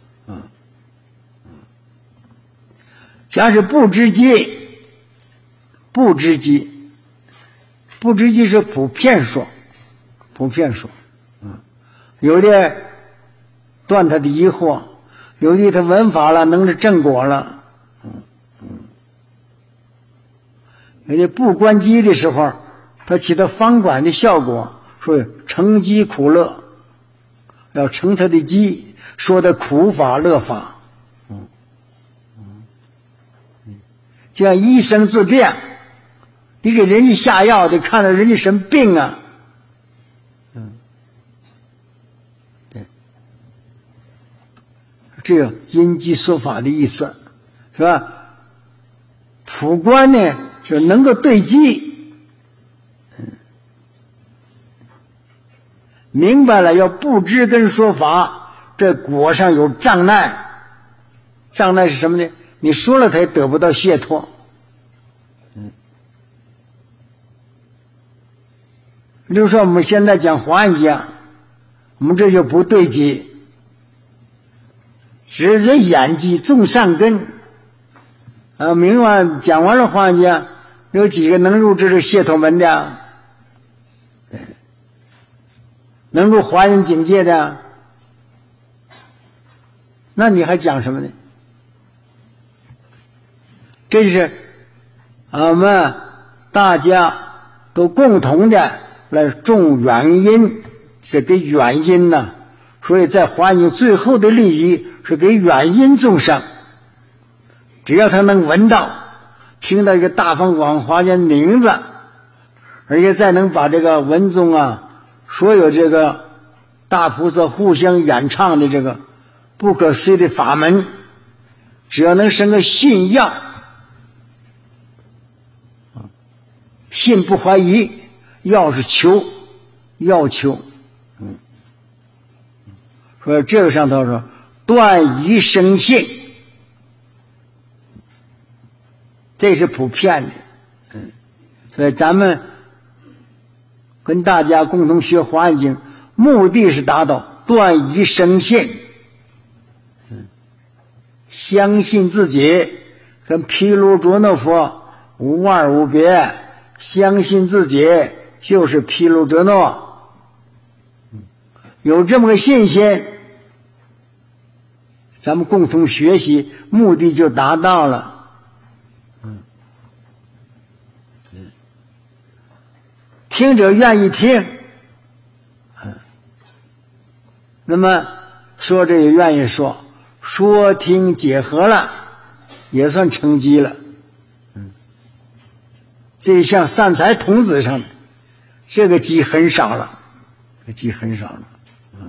假使不知机，不知机，不知机是普遍说，普遍说，有的断他的疑惑，有的他闻法了，能是正果了，有的不观机的时候，它起到方管的效果，所以成机苦乐，要成他的机，说的苦法乐法。就像医生治病，你给人家下药得看到人家什么病啊，嗯，对，这个因机说法的意思，是吧？普观呢是能够对机，嗯，明白了要不知跟说法，这果上有障碍，障碍是什么呢？你说了他也得不到解脱。嗯，比如说我们现在讲华严经，我们这就不对机，只是眼机种善根。啊，明晚讲完了华严经，有几个能入这个解脱门的？能入华严境界的？那你还讲什么呢？这就是我们大家都共同的来种原因，是给原因呢、啊。所以在华严最后的利益是给原因众生，只要他能闻到、听到一个大方广华严名字，而且再能把这个文中啊所有这个大菩萨互相演唱的这个不可思议的法门，只要能生个信要。信不怀疑，要是求，要求，嗯，说这个上头说断疑生信，这是普遍的，嗯，所以咱们跟大家共同学华严经，目的是达到断疑生信，嗯，相信自己跟毗卢遮那佛无二无别。相信自己就是毗卢遮那，有这么个信心，咱们共同学习，目的就达到了。嗯，听者愿意听，那么说者也愿意说，说听结合了，也算成机了。这像善财童子上的这个机很少了，这个机很少了，嗯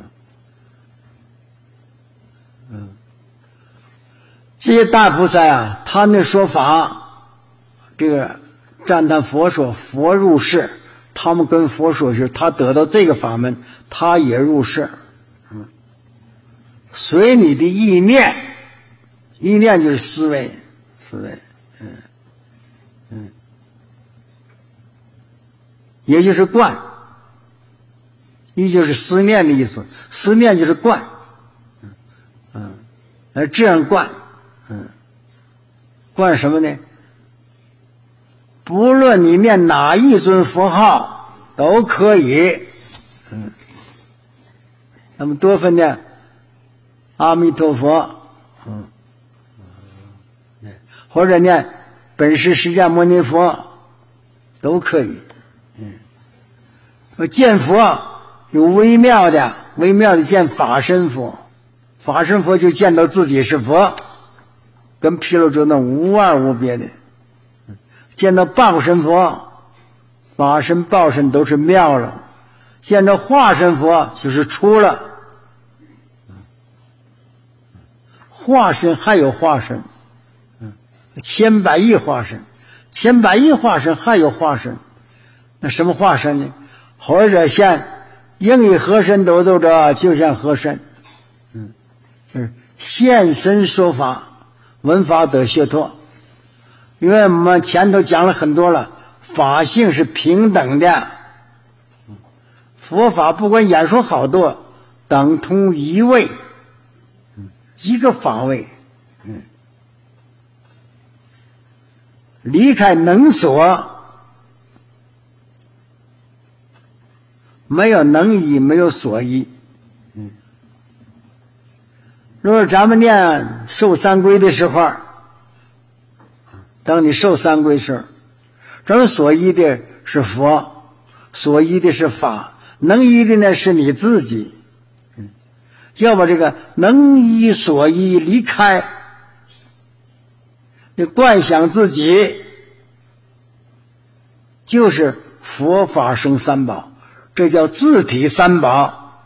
嗯，这些大菩萨啊，他那说法，这个赞叹佛说佛入世，他们跟佛说是他得到这个法门，他也入世，嗯，随你的意念，意念就是思维，思维，嗯嗯。也就是观，一就是思念的意思，思念就是观，嗯嗯，而这样观，嗯，观什么呢？不论你念哪一尊佛号都可以，嗯，那么多分的阿弥陀佛，嗯，或者念本师释迦牟尼佛都可以。见佛有微妙的，微妙的见法身佛，法身佛就见到自己是佛，跟毗卢遮那无二无别的。见到报身佛，法身报身都是妙了，见到化身佛就是出了，化身还有化身，千百亿化身，千百亿化身还有化身，那什么化身呢？或者像应以合身得度者，就像合身，嗯，就是现身说法，闻法得解脱。 因为我们前头讲了很多了，法性是平等的，佛法不管演说好多，等同一位，一个法位。离开能所，没有能依，没有所依。如果咱们念受三归的时候，当你受三归时，咱们所依的是佛，所依的是法，能依的呢是你自己。要把这个能依所依离开，你观想自己就是佛法僧三宝，这叫自体三宝。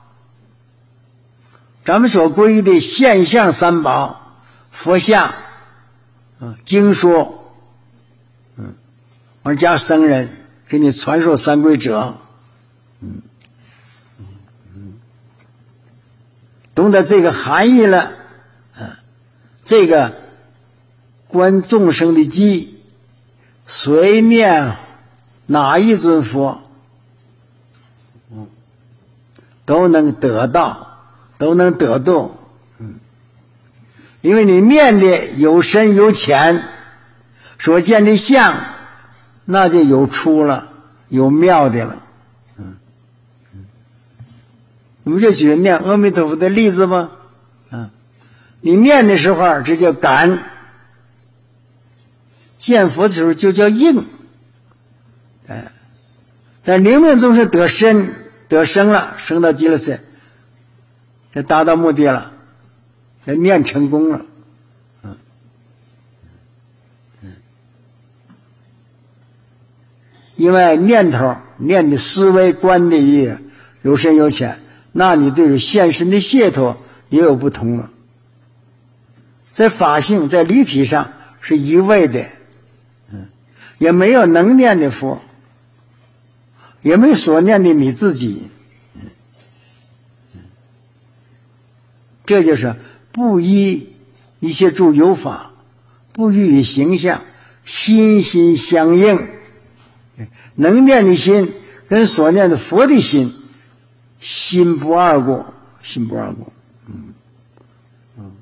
咱们所皈依的现象三宝，佛像、嗯、经说，嗯，而加僧人给你传授三皈者，嗯嗯，懂得这个含义了，嗯，这个观众生的机，随念哪一尊佛，嗯，都能得到，都能得度，嗯，因为你念的有深有浅，所见的相，那就有出了，有妙的了，嗯，我们就举念阿弥陀佛的例子吧，嗯，你念的时候这叫感，见佛的时候就叫应，哎，在灵命中是得生，得生了，生到极乐世界，这达到目的了，这念成功了，嗯嗯，因为念头、念的思维、观的意有深有浅，那你对现实的解脱也有不同了。在法性、在理体上是一味的，嗯，也没有能念的佛，也没有所念的你自己，嗯嗯，这就是不依一切诸有法，不予以形象，心心相应，能念的心跟所念的佛的心，心不二过，心不二过，嗯嗯，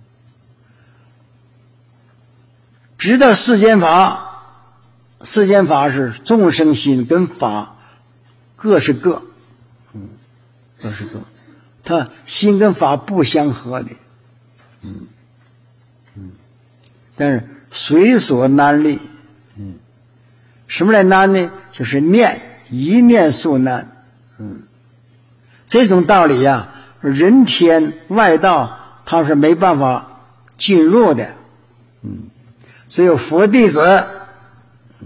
知道世间法，世间法是众生心跟法各是各，嗯，各是各，它心跟法不相合的，嗯嗯，但是随所难力，嗯，什么来难呢？就是念，一念速难，嗯，这种道理呀、啊，人天外道他是没办法进入的，嗯，只有佛弟子，嗯，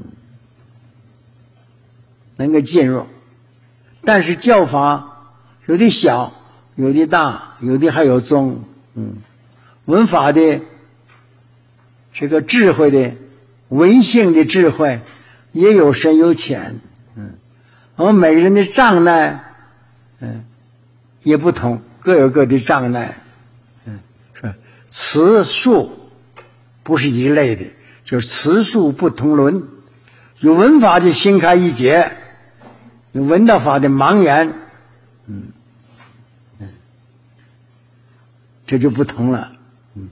能够进入。但是教法有的小，有的大，有的还有宗，嗯，文法的这个智慧的文性的智慧也有深有浅，嗯，我们每个人的障碍，嗯，也不同，各有各的障碍，嗯，是词数不是一类的，就是词数不同伦，有文法的心开意解，有闻道法的盲眼，嗯嗯，这就不同了，嗯，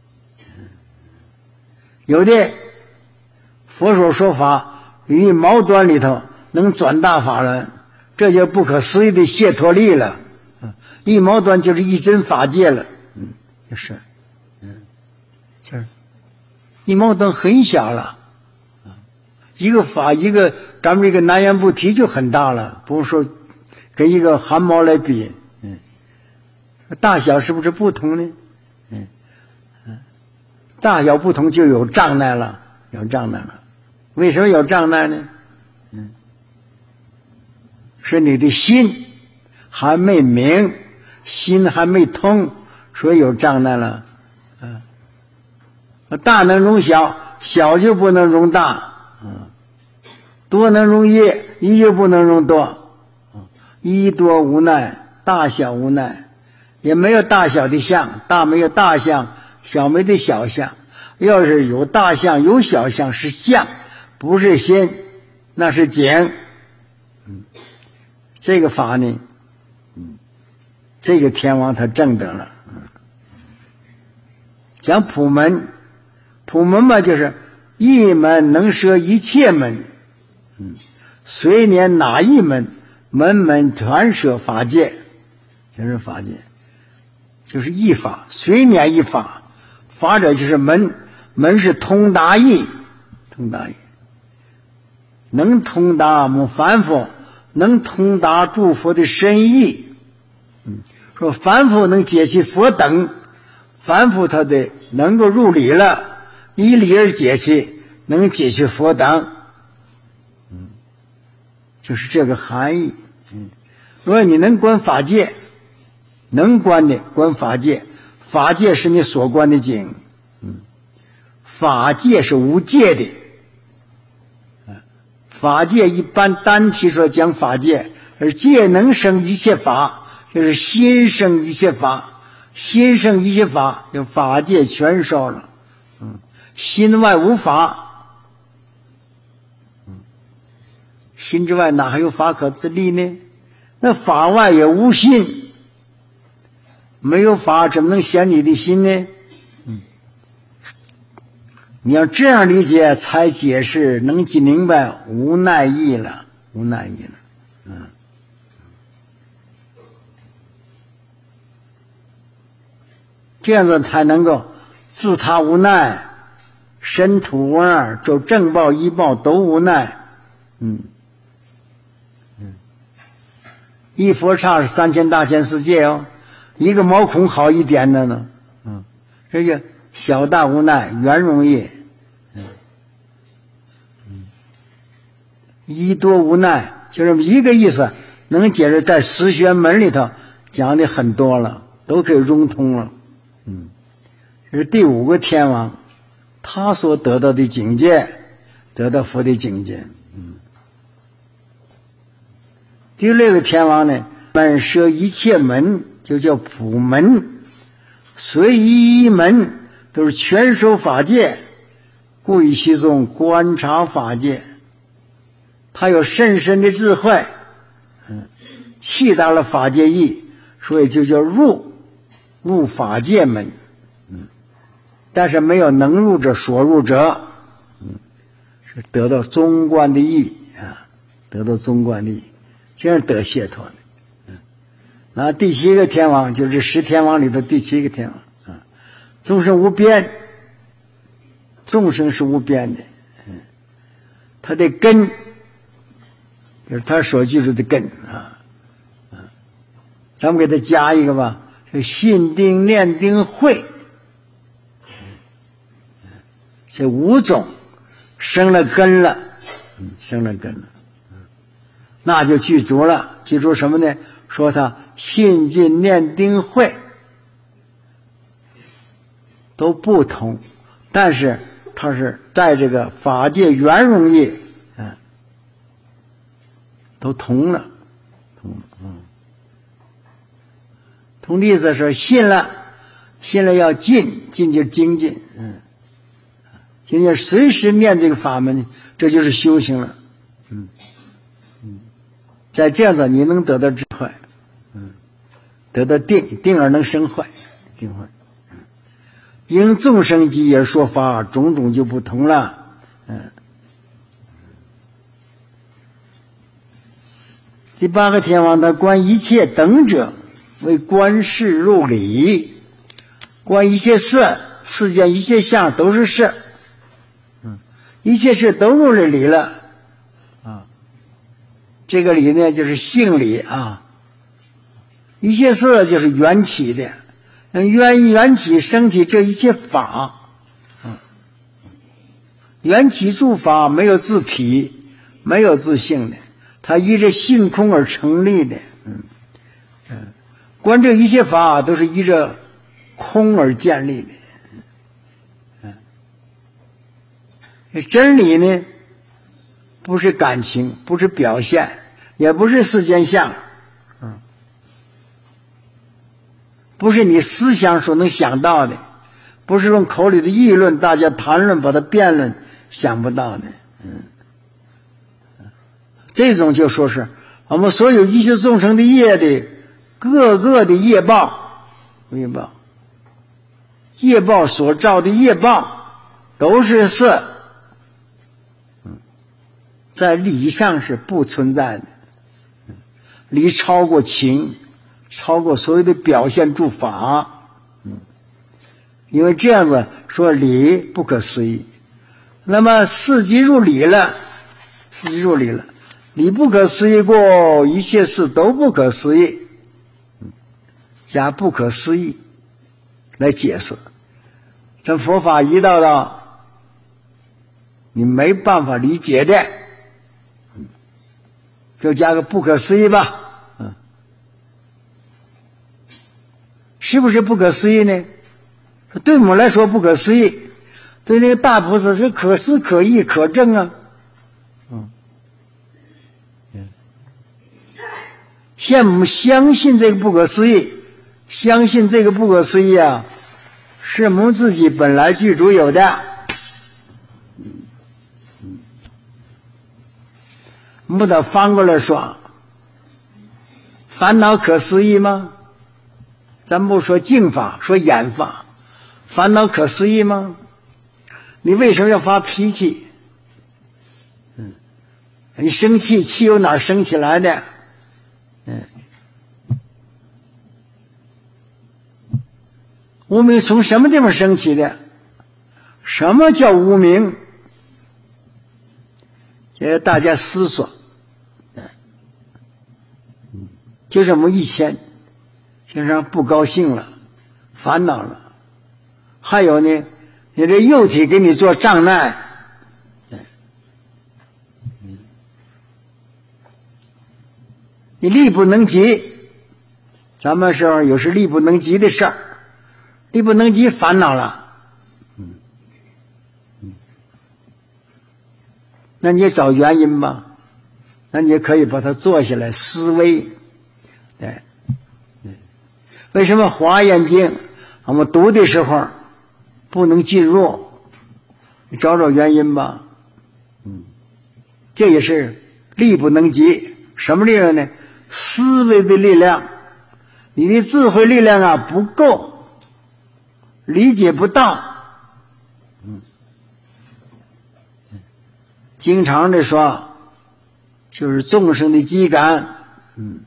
有的佛所说法于一毛端里头能转大法轮，这就不可思议的解脱力了，一毛端就是一真法界了，嗯，就是，嗯，就是一毛端很小了，一个法一个咱们这个南阎菩提就很大了，不用说跟一个汗毛来比，嗯，大小是不是不同呢？嗯嗯，大小不同就有障碍了，有障碍了。为什么有障碍呢？嗯，是你的心还没明，心还没通，所以有障碍了。嗯，大能容小，小就不能容大。嗯，多能容一，一就不能容多，一多无奈，大小无奈，也没有大小的相，大没有大相，小没的小相， 要是有大象有小象是象，不是心，那是景。嗯，这个法呢，嗯，这个天王他证得了。嗯，讲普门，普门嘛就是一门能摄一切门。嗯，随念哪一门，门门全摄法界，全是法界，就是一法，随念一法，法者就是门，门是通达义，通达义，能通达我们凡夫，能通达诸佛的深意。嗯，说凡夫能解其佛等，凡夫他的能够入理了，依理而解其，能解其佛等。嗯，就是这个含义。嗯，如果你能观法界，能观的观法界，法界是你所观的境。嗯，法界是无界的。法界一般单提出来讲法界，而界能生一切法，就是心生一切法，心生一切法，就法界全收了。嗯，心外无法，嗯，心之外哪还有法可自立呢？那法外也无心，没有法怎么能显你的心呢？嗯，你要这样理解才解释能记明白，无奈意了，无奈意了。嗯，这样子才能够自他无奈，身土无二，就正报依报都无奈。嗯嗯，一佛刹是三千大千世界哦，一个毛孔好一点的呢。嗯，这就小大无奈，圆融业。嗯嗯，一多无奈，就这么一个意思，能解释在十玄门里头讲的很多了，都可以融通了。嗯，这是第五个天王，他所得到的境界，得到佛的境界。嗯，第六个天王呢，门摄一切门，就叫普门，随一一门都是全收法界，故以其中观察法界。他有甚深的智慧，嗯，气达了法界义，所以就叫入入法界门。嗯，但是没有能入者所入者。嗯，是得到中观的义啊，得到中观的义，这样得解脱的。嗯，那第七个天王就是十天王里的第七个天王啊，众生无边，众生是无边的。嗯，他的根就是他所居住的根啊。啊，咱们给他加一个吧，是信定念定慧。这五种生了根了，嗯，生了根了，嗯，那就具足了。具足什么呢？说他信进念定慧都不同，但是他是在这个法界圆融业，嗯，都同了，同了，嗯，同的意思是信了，信了要进，进就精进，嗯。今天随时念这个法门，这就是修行了。嗯嗯，在这样子你能得到智慧，嗯，得到定，定而能生慧，定慧。嗯，因众生机而说法，种种就不同了。嗯，第八个天王，他观一切等者为观事入理，观一切事，世间一切相都是事。一切事都入了理了啊，这个理呢就是性理啊。一切事就是缘起的，缘缘起生起这一切法，嗯，缘起诸法没有自匹，没有自性的，它依着性空而成立的。嗯嗯，观这一切法都是依着空而建立的。真理呢，不是感情，不是表现，也不是世间相，嗯，不是你思想所能想到的， 不是用口里的议论，大家谈论把它辩论，想不到的。嗯，这种就说是我们所有一切众生的业的各个的业报，业报，业报所造的业报都是色，嗯，在理上是不存在的，理超过情，超过所有的表现诸法，嗯，因为这样子说理不可思议，那么四即入理了，四即入理了，理不可思议过，一切事都不可思议，加不可思议来解释。这佛法一到到你没办法理解的，就加个不可思议吧。嗯，是不是不可思议呢？对我们来说不可思议，对那个大菩萨是可思可议可证啊。嗯，现我们相信这个不可思议，相信这个不可思议啊，是我们自己本来具足有的。我们得翻过来说，烦恼可思议吗？咱不说净法，说眼法，烦恼可思议吗？你为什么要发脾气？嗯，你生气，气由哪儿生起来的？嗯，无明从什么地方生起的？什么叫无明？这大家思索。就是我们以前经常不高兴了，烦恼了，还有呢，你这肉体给你做障碍，你力不能及。咱们时候有时力不能及的事儿，力不能及烦恼了，嗯嗯，那你也找原因吧，那你也可以把它坐下来思维。对，为什么《华严经》我们读的时候不能进入？你找找原因吧。嗯，这也是力不能及。什么力量呢？思维的力量。你的智慧力量啊不够，理解不到。嗯，经常的说，就是众生的机感。嗯。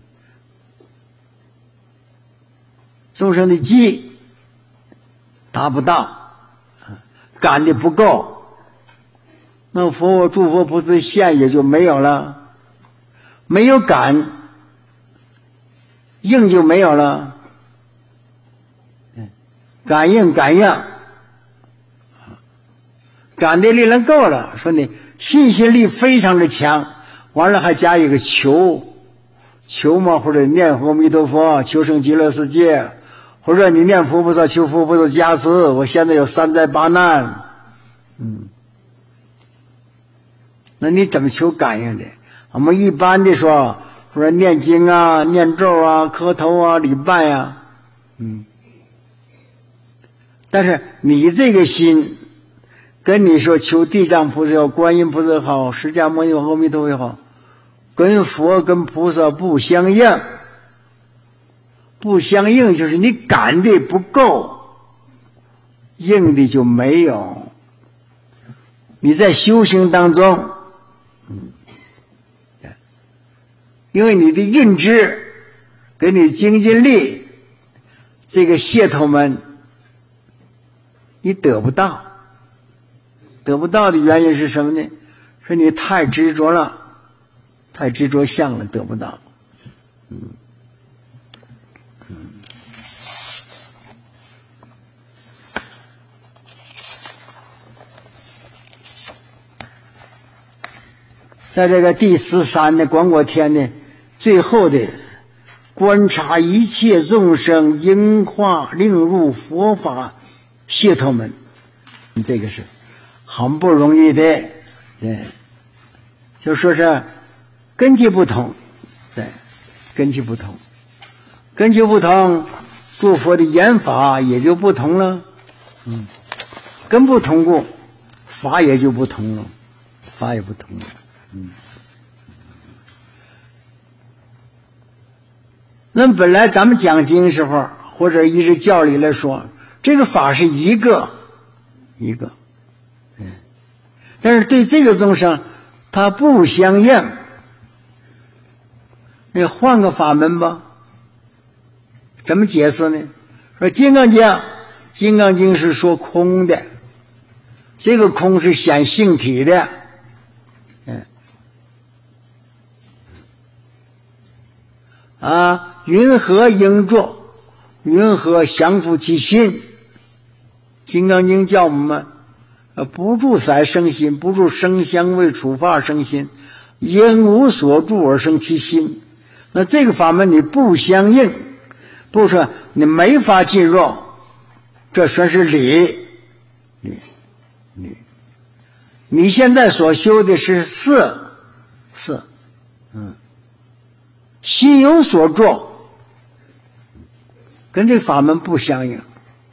众生的机达不到，感的不够，那佛诸佛菩萨的现也就没有了，没有感，应就没有了，感应感应，感的力量够了，说你信心力非常的强，完了还加一个求，求嘛，或者念佛阿弥陀佛，求生极乐世界。或者你念佛菩萨求佛菩萨加持，我现在有三灾八难，嗯，那你怎么求感应的？我们一般的说，或者念经啊、念咒啊、磕头啊、礼拜啊，嗯，但是你这个心，跟你说求地藏菩萨也好、观音菩萨也好、释迦牟尼佛、阿弥陀佛也好，跟佛跟菩萨不相应。不相应就是你感的不够，应的就没有。你在修行当中，嗯，因为你的认知跟你精进力这个系统们你得不到，得不到的原因是什么呢？是你太执着了，太执着相了，得不到。嗯在这个第十三的广果天呢，最后的观察一切众生应化令入佛法系统门，这个是很不容易的，对，就说是根基不同，对，根基不同，根基不同，诸佛的言法也就不同了， 嗯，根不同故，法也就不同了，法也不同了。嗯，那么本来咱们讲经时候，或者一直教理来说，这个法是一个一个，嗯，但是对这个众生，它不相应。那换个法门吧，怎么解释呢？说《金刚经》，《金刚经》是说空的，这个空是显性体的，嗯，啊，云何应作？云何降伏其心？《金刚经》叫我们不住色生心，不住声香味触法生心，因无所住而生其心。那这个法门你不相应，不说你没法进入，这算是理理理。你现在所修的是事事，嗯，心有所住，跟这个法门不相应。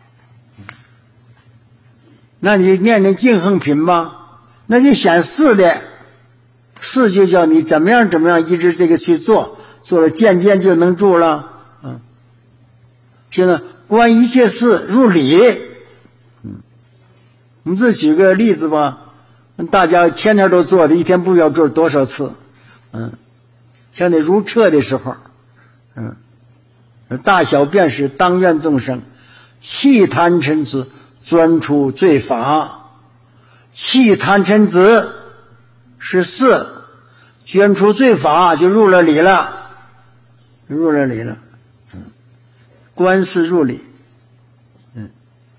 那你念念净恒品吧，那就显事的，事就叫你怎么样怎么样，一直这个去做。做了渐渐就能住了，嗯，现在观一切事入理，嗯，我们自举个例子吧，大家天天都做的，一天不要做多少次，嗯，像那如彻的时候，嗯，大小便是当愿众生，弃贪嗔痴，专出罪法，弃贪嗔痴是事，捐出罪法就入了理了。入了理了，嗯，观事入理，嗯，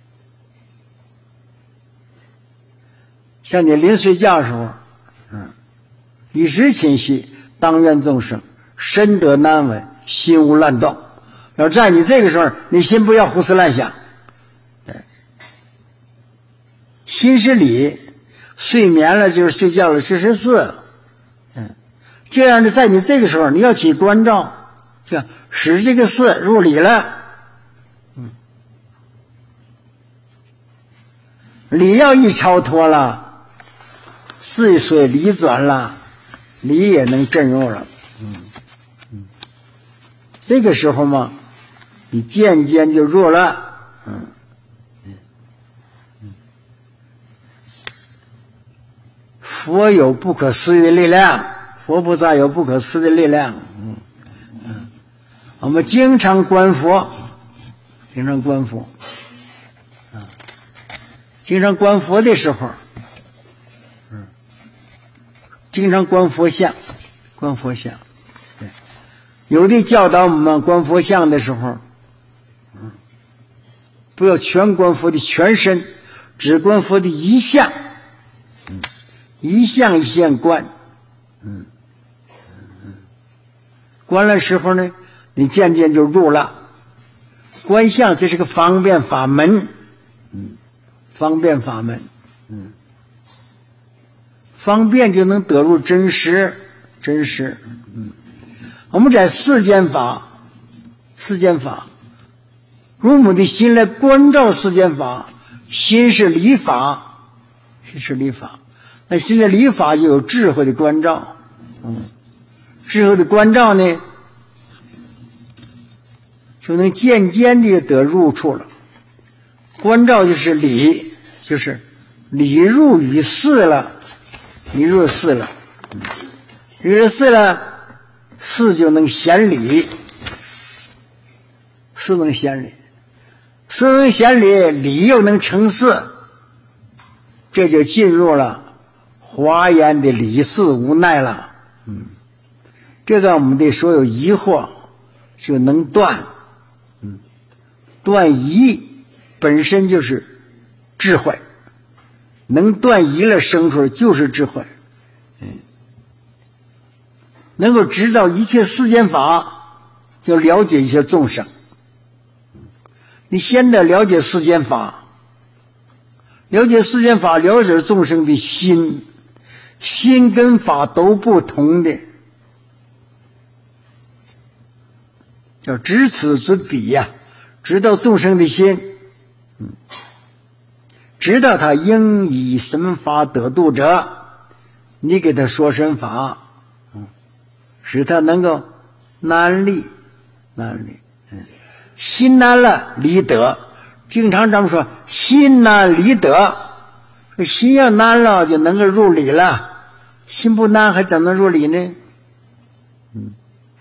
像你临睡觉的时候，嗯，理时勤息，当愿众生，身得难闻，心无乱动。要在你这个时候，你心不要胡思乱想，对，心是理，睡眠了就是睡觉了，这是事，嗯，这样的在你这个时候，你要起关照。使这个事入理了，嗯，理要一超脱了，事随理转了，理也能震入了，嗯嗯，这个时候嘛，你渐渐就入了，嗯嗯嗯，佛有不可思议的力量，佛菩萨有不可思议的力量，嗯。我们经常观佛，经常观佛，啊，经常观佛的时候，嗯，经常观佛像，观佛像，对，有的教导我们观佛像的时候，嗯，不要全观佛的全身，只观佛的一相，嗯，一相一相观，嗯，嗯，观了时候呢，你渐渐就入了。观相这是个方便法门，嗯，方便法门，嗯，方便就能得入真实，真实，嗯，我们在世间法，世间法，如我们的心来关照世间法，心是理法，心是理法，那心的理法就有智慧的关照，嗯，智慧的关照呢，就能渐渐地得入处了。关照就是理，就是理入于事了，理入事了，理入事了，事就能显理，事能显理，事能显理，理又能成事，这就进入了华严的理事无奈了。嗯，这个我们的所有疑惑就能断。嗯，断疑本身就是智慧，能断疑了生出来就是智慧。嗯，能够知道一切世间法，就了解一些众生。你现在了解世间法，了解世间法，了解众生的心，心跟法都不同的，叫知此知彼呀、啊，知道众生的心。嗯， 知道他应以什么法得度者，你给他说什么法，嗯，使他能够难离，难离，嗯，心难了离得。经常咱们说心难离得，心要难了就能够入理了，心不难还怎么入理呢？嗯，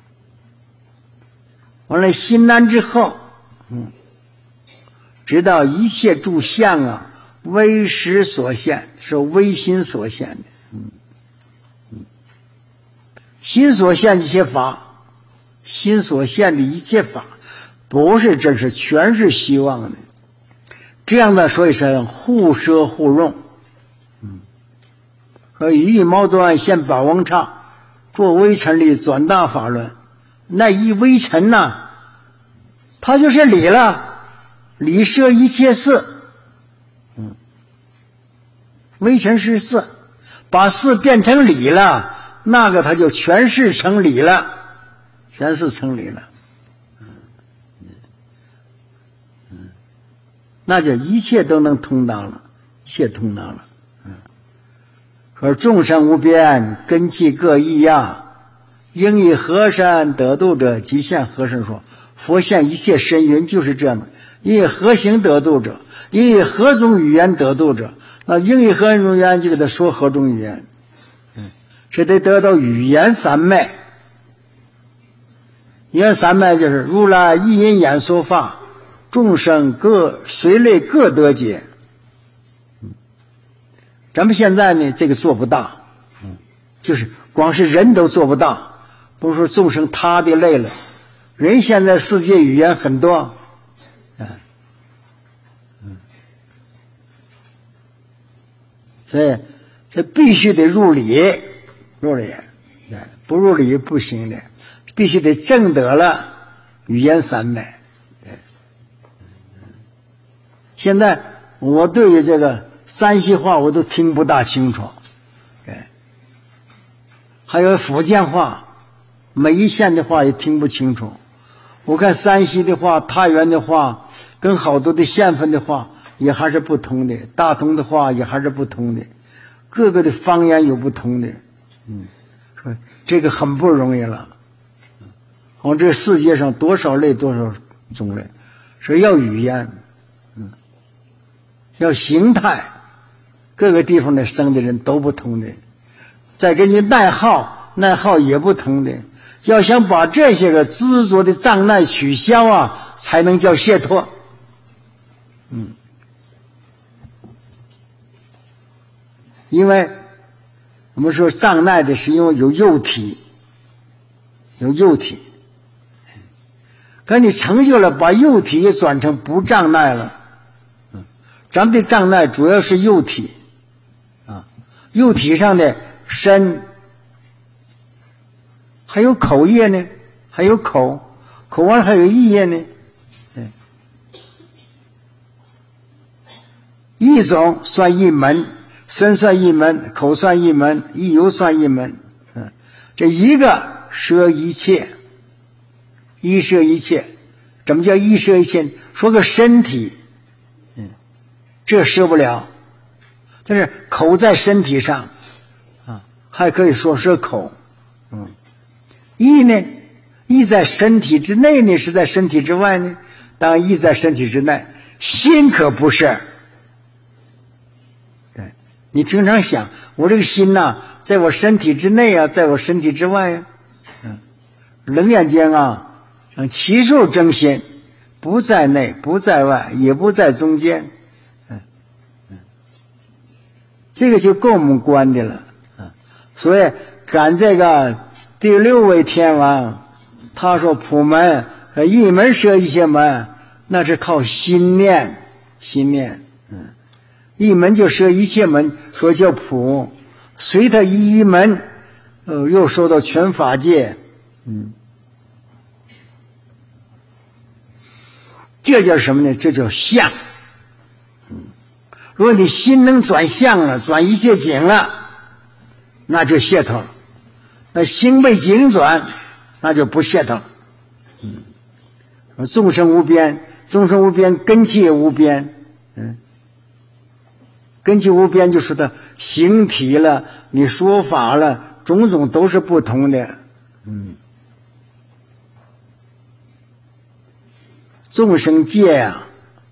完了心难之后，嗯，知道一切诸相啊，为识所现，是为心所现的。嗯嗯，心所现的一切法，心所现的一切法，不是真是全是希望的。这样的所以是互摄互用。嗯，和一毛端现宝翁刹，做微尘理转大法论。那一微尘呐、啊，它就是理了，理摄一切事。嗯，微尘是事，把事变成理了，那个它就全是成理了，全是成理了。那就一切都能通达了，一切通达了。嗯，说众生无边，根器各异呀，应以何身得度者，即现何身说。佛现一切身云就是这样的，应以何行得度者，应以何种语言得度者。那应以何种语言就给他说何种语言。嗯，这得得到语言三昧。语言三昧就是如来一因演说法，众生各随类各得解。嗯，咱们现在呢，这个做不到。嗯，就是光是人都做不到，不是说众生他的累了。人现在世界语言很多，嗯嗯，所以这必须得入理，入理，不入理不行的，必须得证得了语言三昧。现在我对于这个山西话我都听不大清楚，对，还有福建话，每一县的话也听不清楚。我看山西的话，太原的话，跟好多的县份的话也还是不同的，大同的话也还是不同的，各个的方言有不同的。嗯，说这个很不容易了。我这世界上多少类多少种类，说要语言。要形态，各个地方的生的人都不同的，再根据耐耗，耐耗也不同的。要想把这些个执着的障碍取消啊，才能叫解脱。嗯，因为我们说障碍的是因为有幼体，有幼体，可你成就了，把幼体也转成不障碍了。咱们的障碍主要是幼体啊，幼体上的身，还有口业呢，还有口，口完还有意业呢。对，意种算一门，身算一门，口算一门，意由算一门。嗯，这一个摄一切，一摄一切。怎么叫一摄一切？说个身体。这摄不了，但是口在身体上啊，还可以说摄口。嗯，意呢，意在身体之内呢，是在身体之外呢？当然意在身体之内，心可不是。对，你平常想，我这个心呐、啊，在我身体之内啊，在我身体之外啊。嗯，楞严经啊，让其数真心，不在内，不在外，也不在中间。这个就够我们观的了，所以赶这个第六位天王，他说普门和一门摄一切门，那是靠心念，心念，嗯，一门就摄一切门，说叫普，随他一门，呃，又受到全法界，嗯，这叫什么呢？这叫相。如果你心能转相了，转一切境了，那就解脱了。那心被境转，那就不解脱了。嗯，众生无边，众生无边，根器也无边。嗯， 根据无边就说的形体了，你说法了，种种都是不同的。嗯，众生界呀、啊，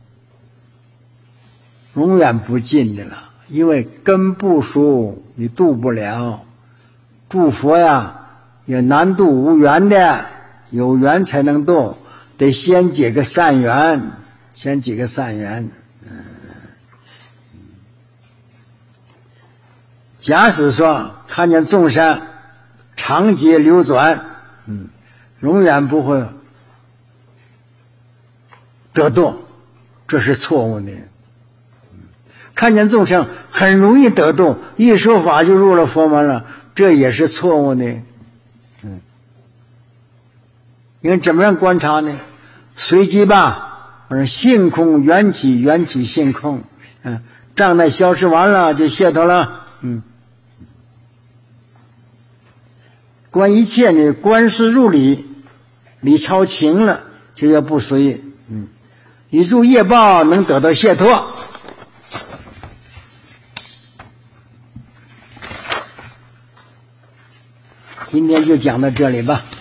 永远不尽的了，因为根不熟，你度不了。度佛呀，也难度无缘的，有缘才能度，得先结个善缘，先结个善缘。假使说看见众生长劫流转，嗯，永远不会得度，这是错误的。看见众生很容易得度，一说法就入了佛门了，这也是错误的。嗯，因为怎么样观察呢？随机吧，性空缘起，缘起性空，嗯，障碍消失完了就解脱了。嗯，观一切呢，观事入理，理超情了，就要不随。嗯，一入业报能得到解脱。今天就讲到这里吧。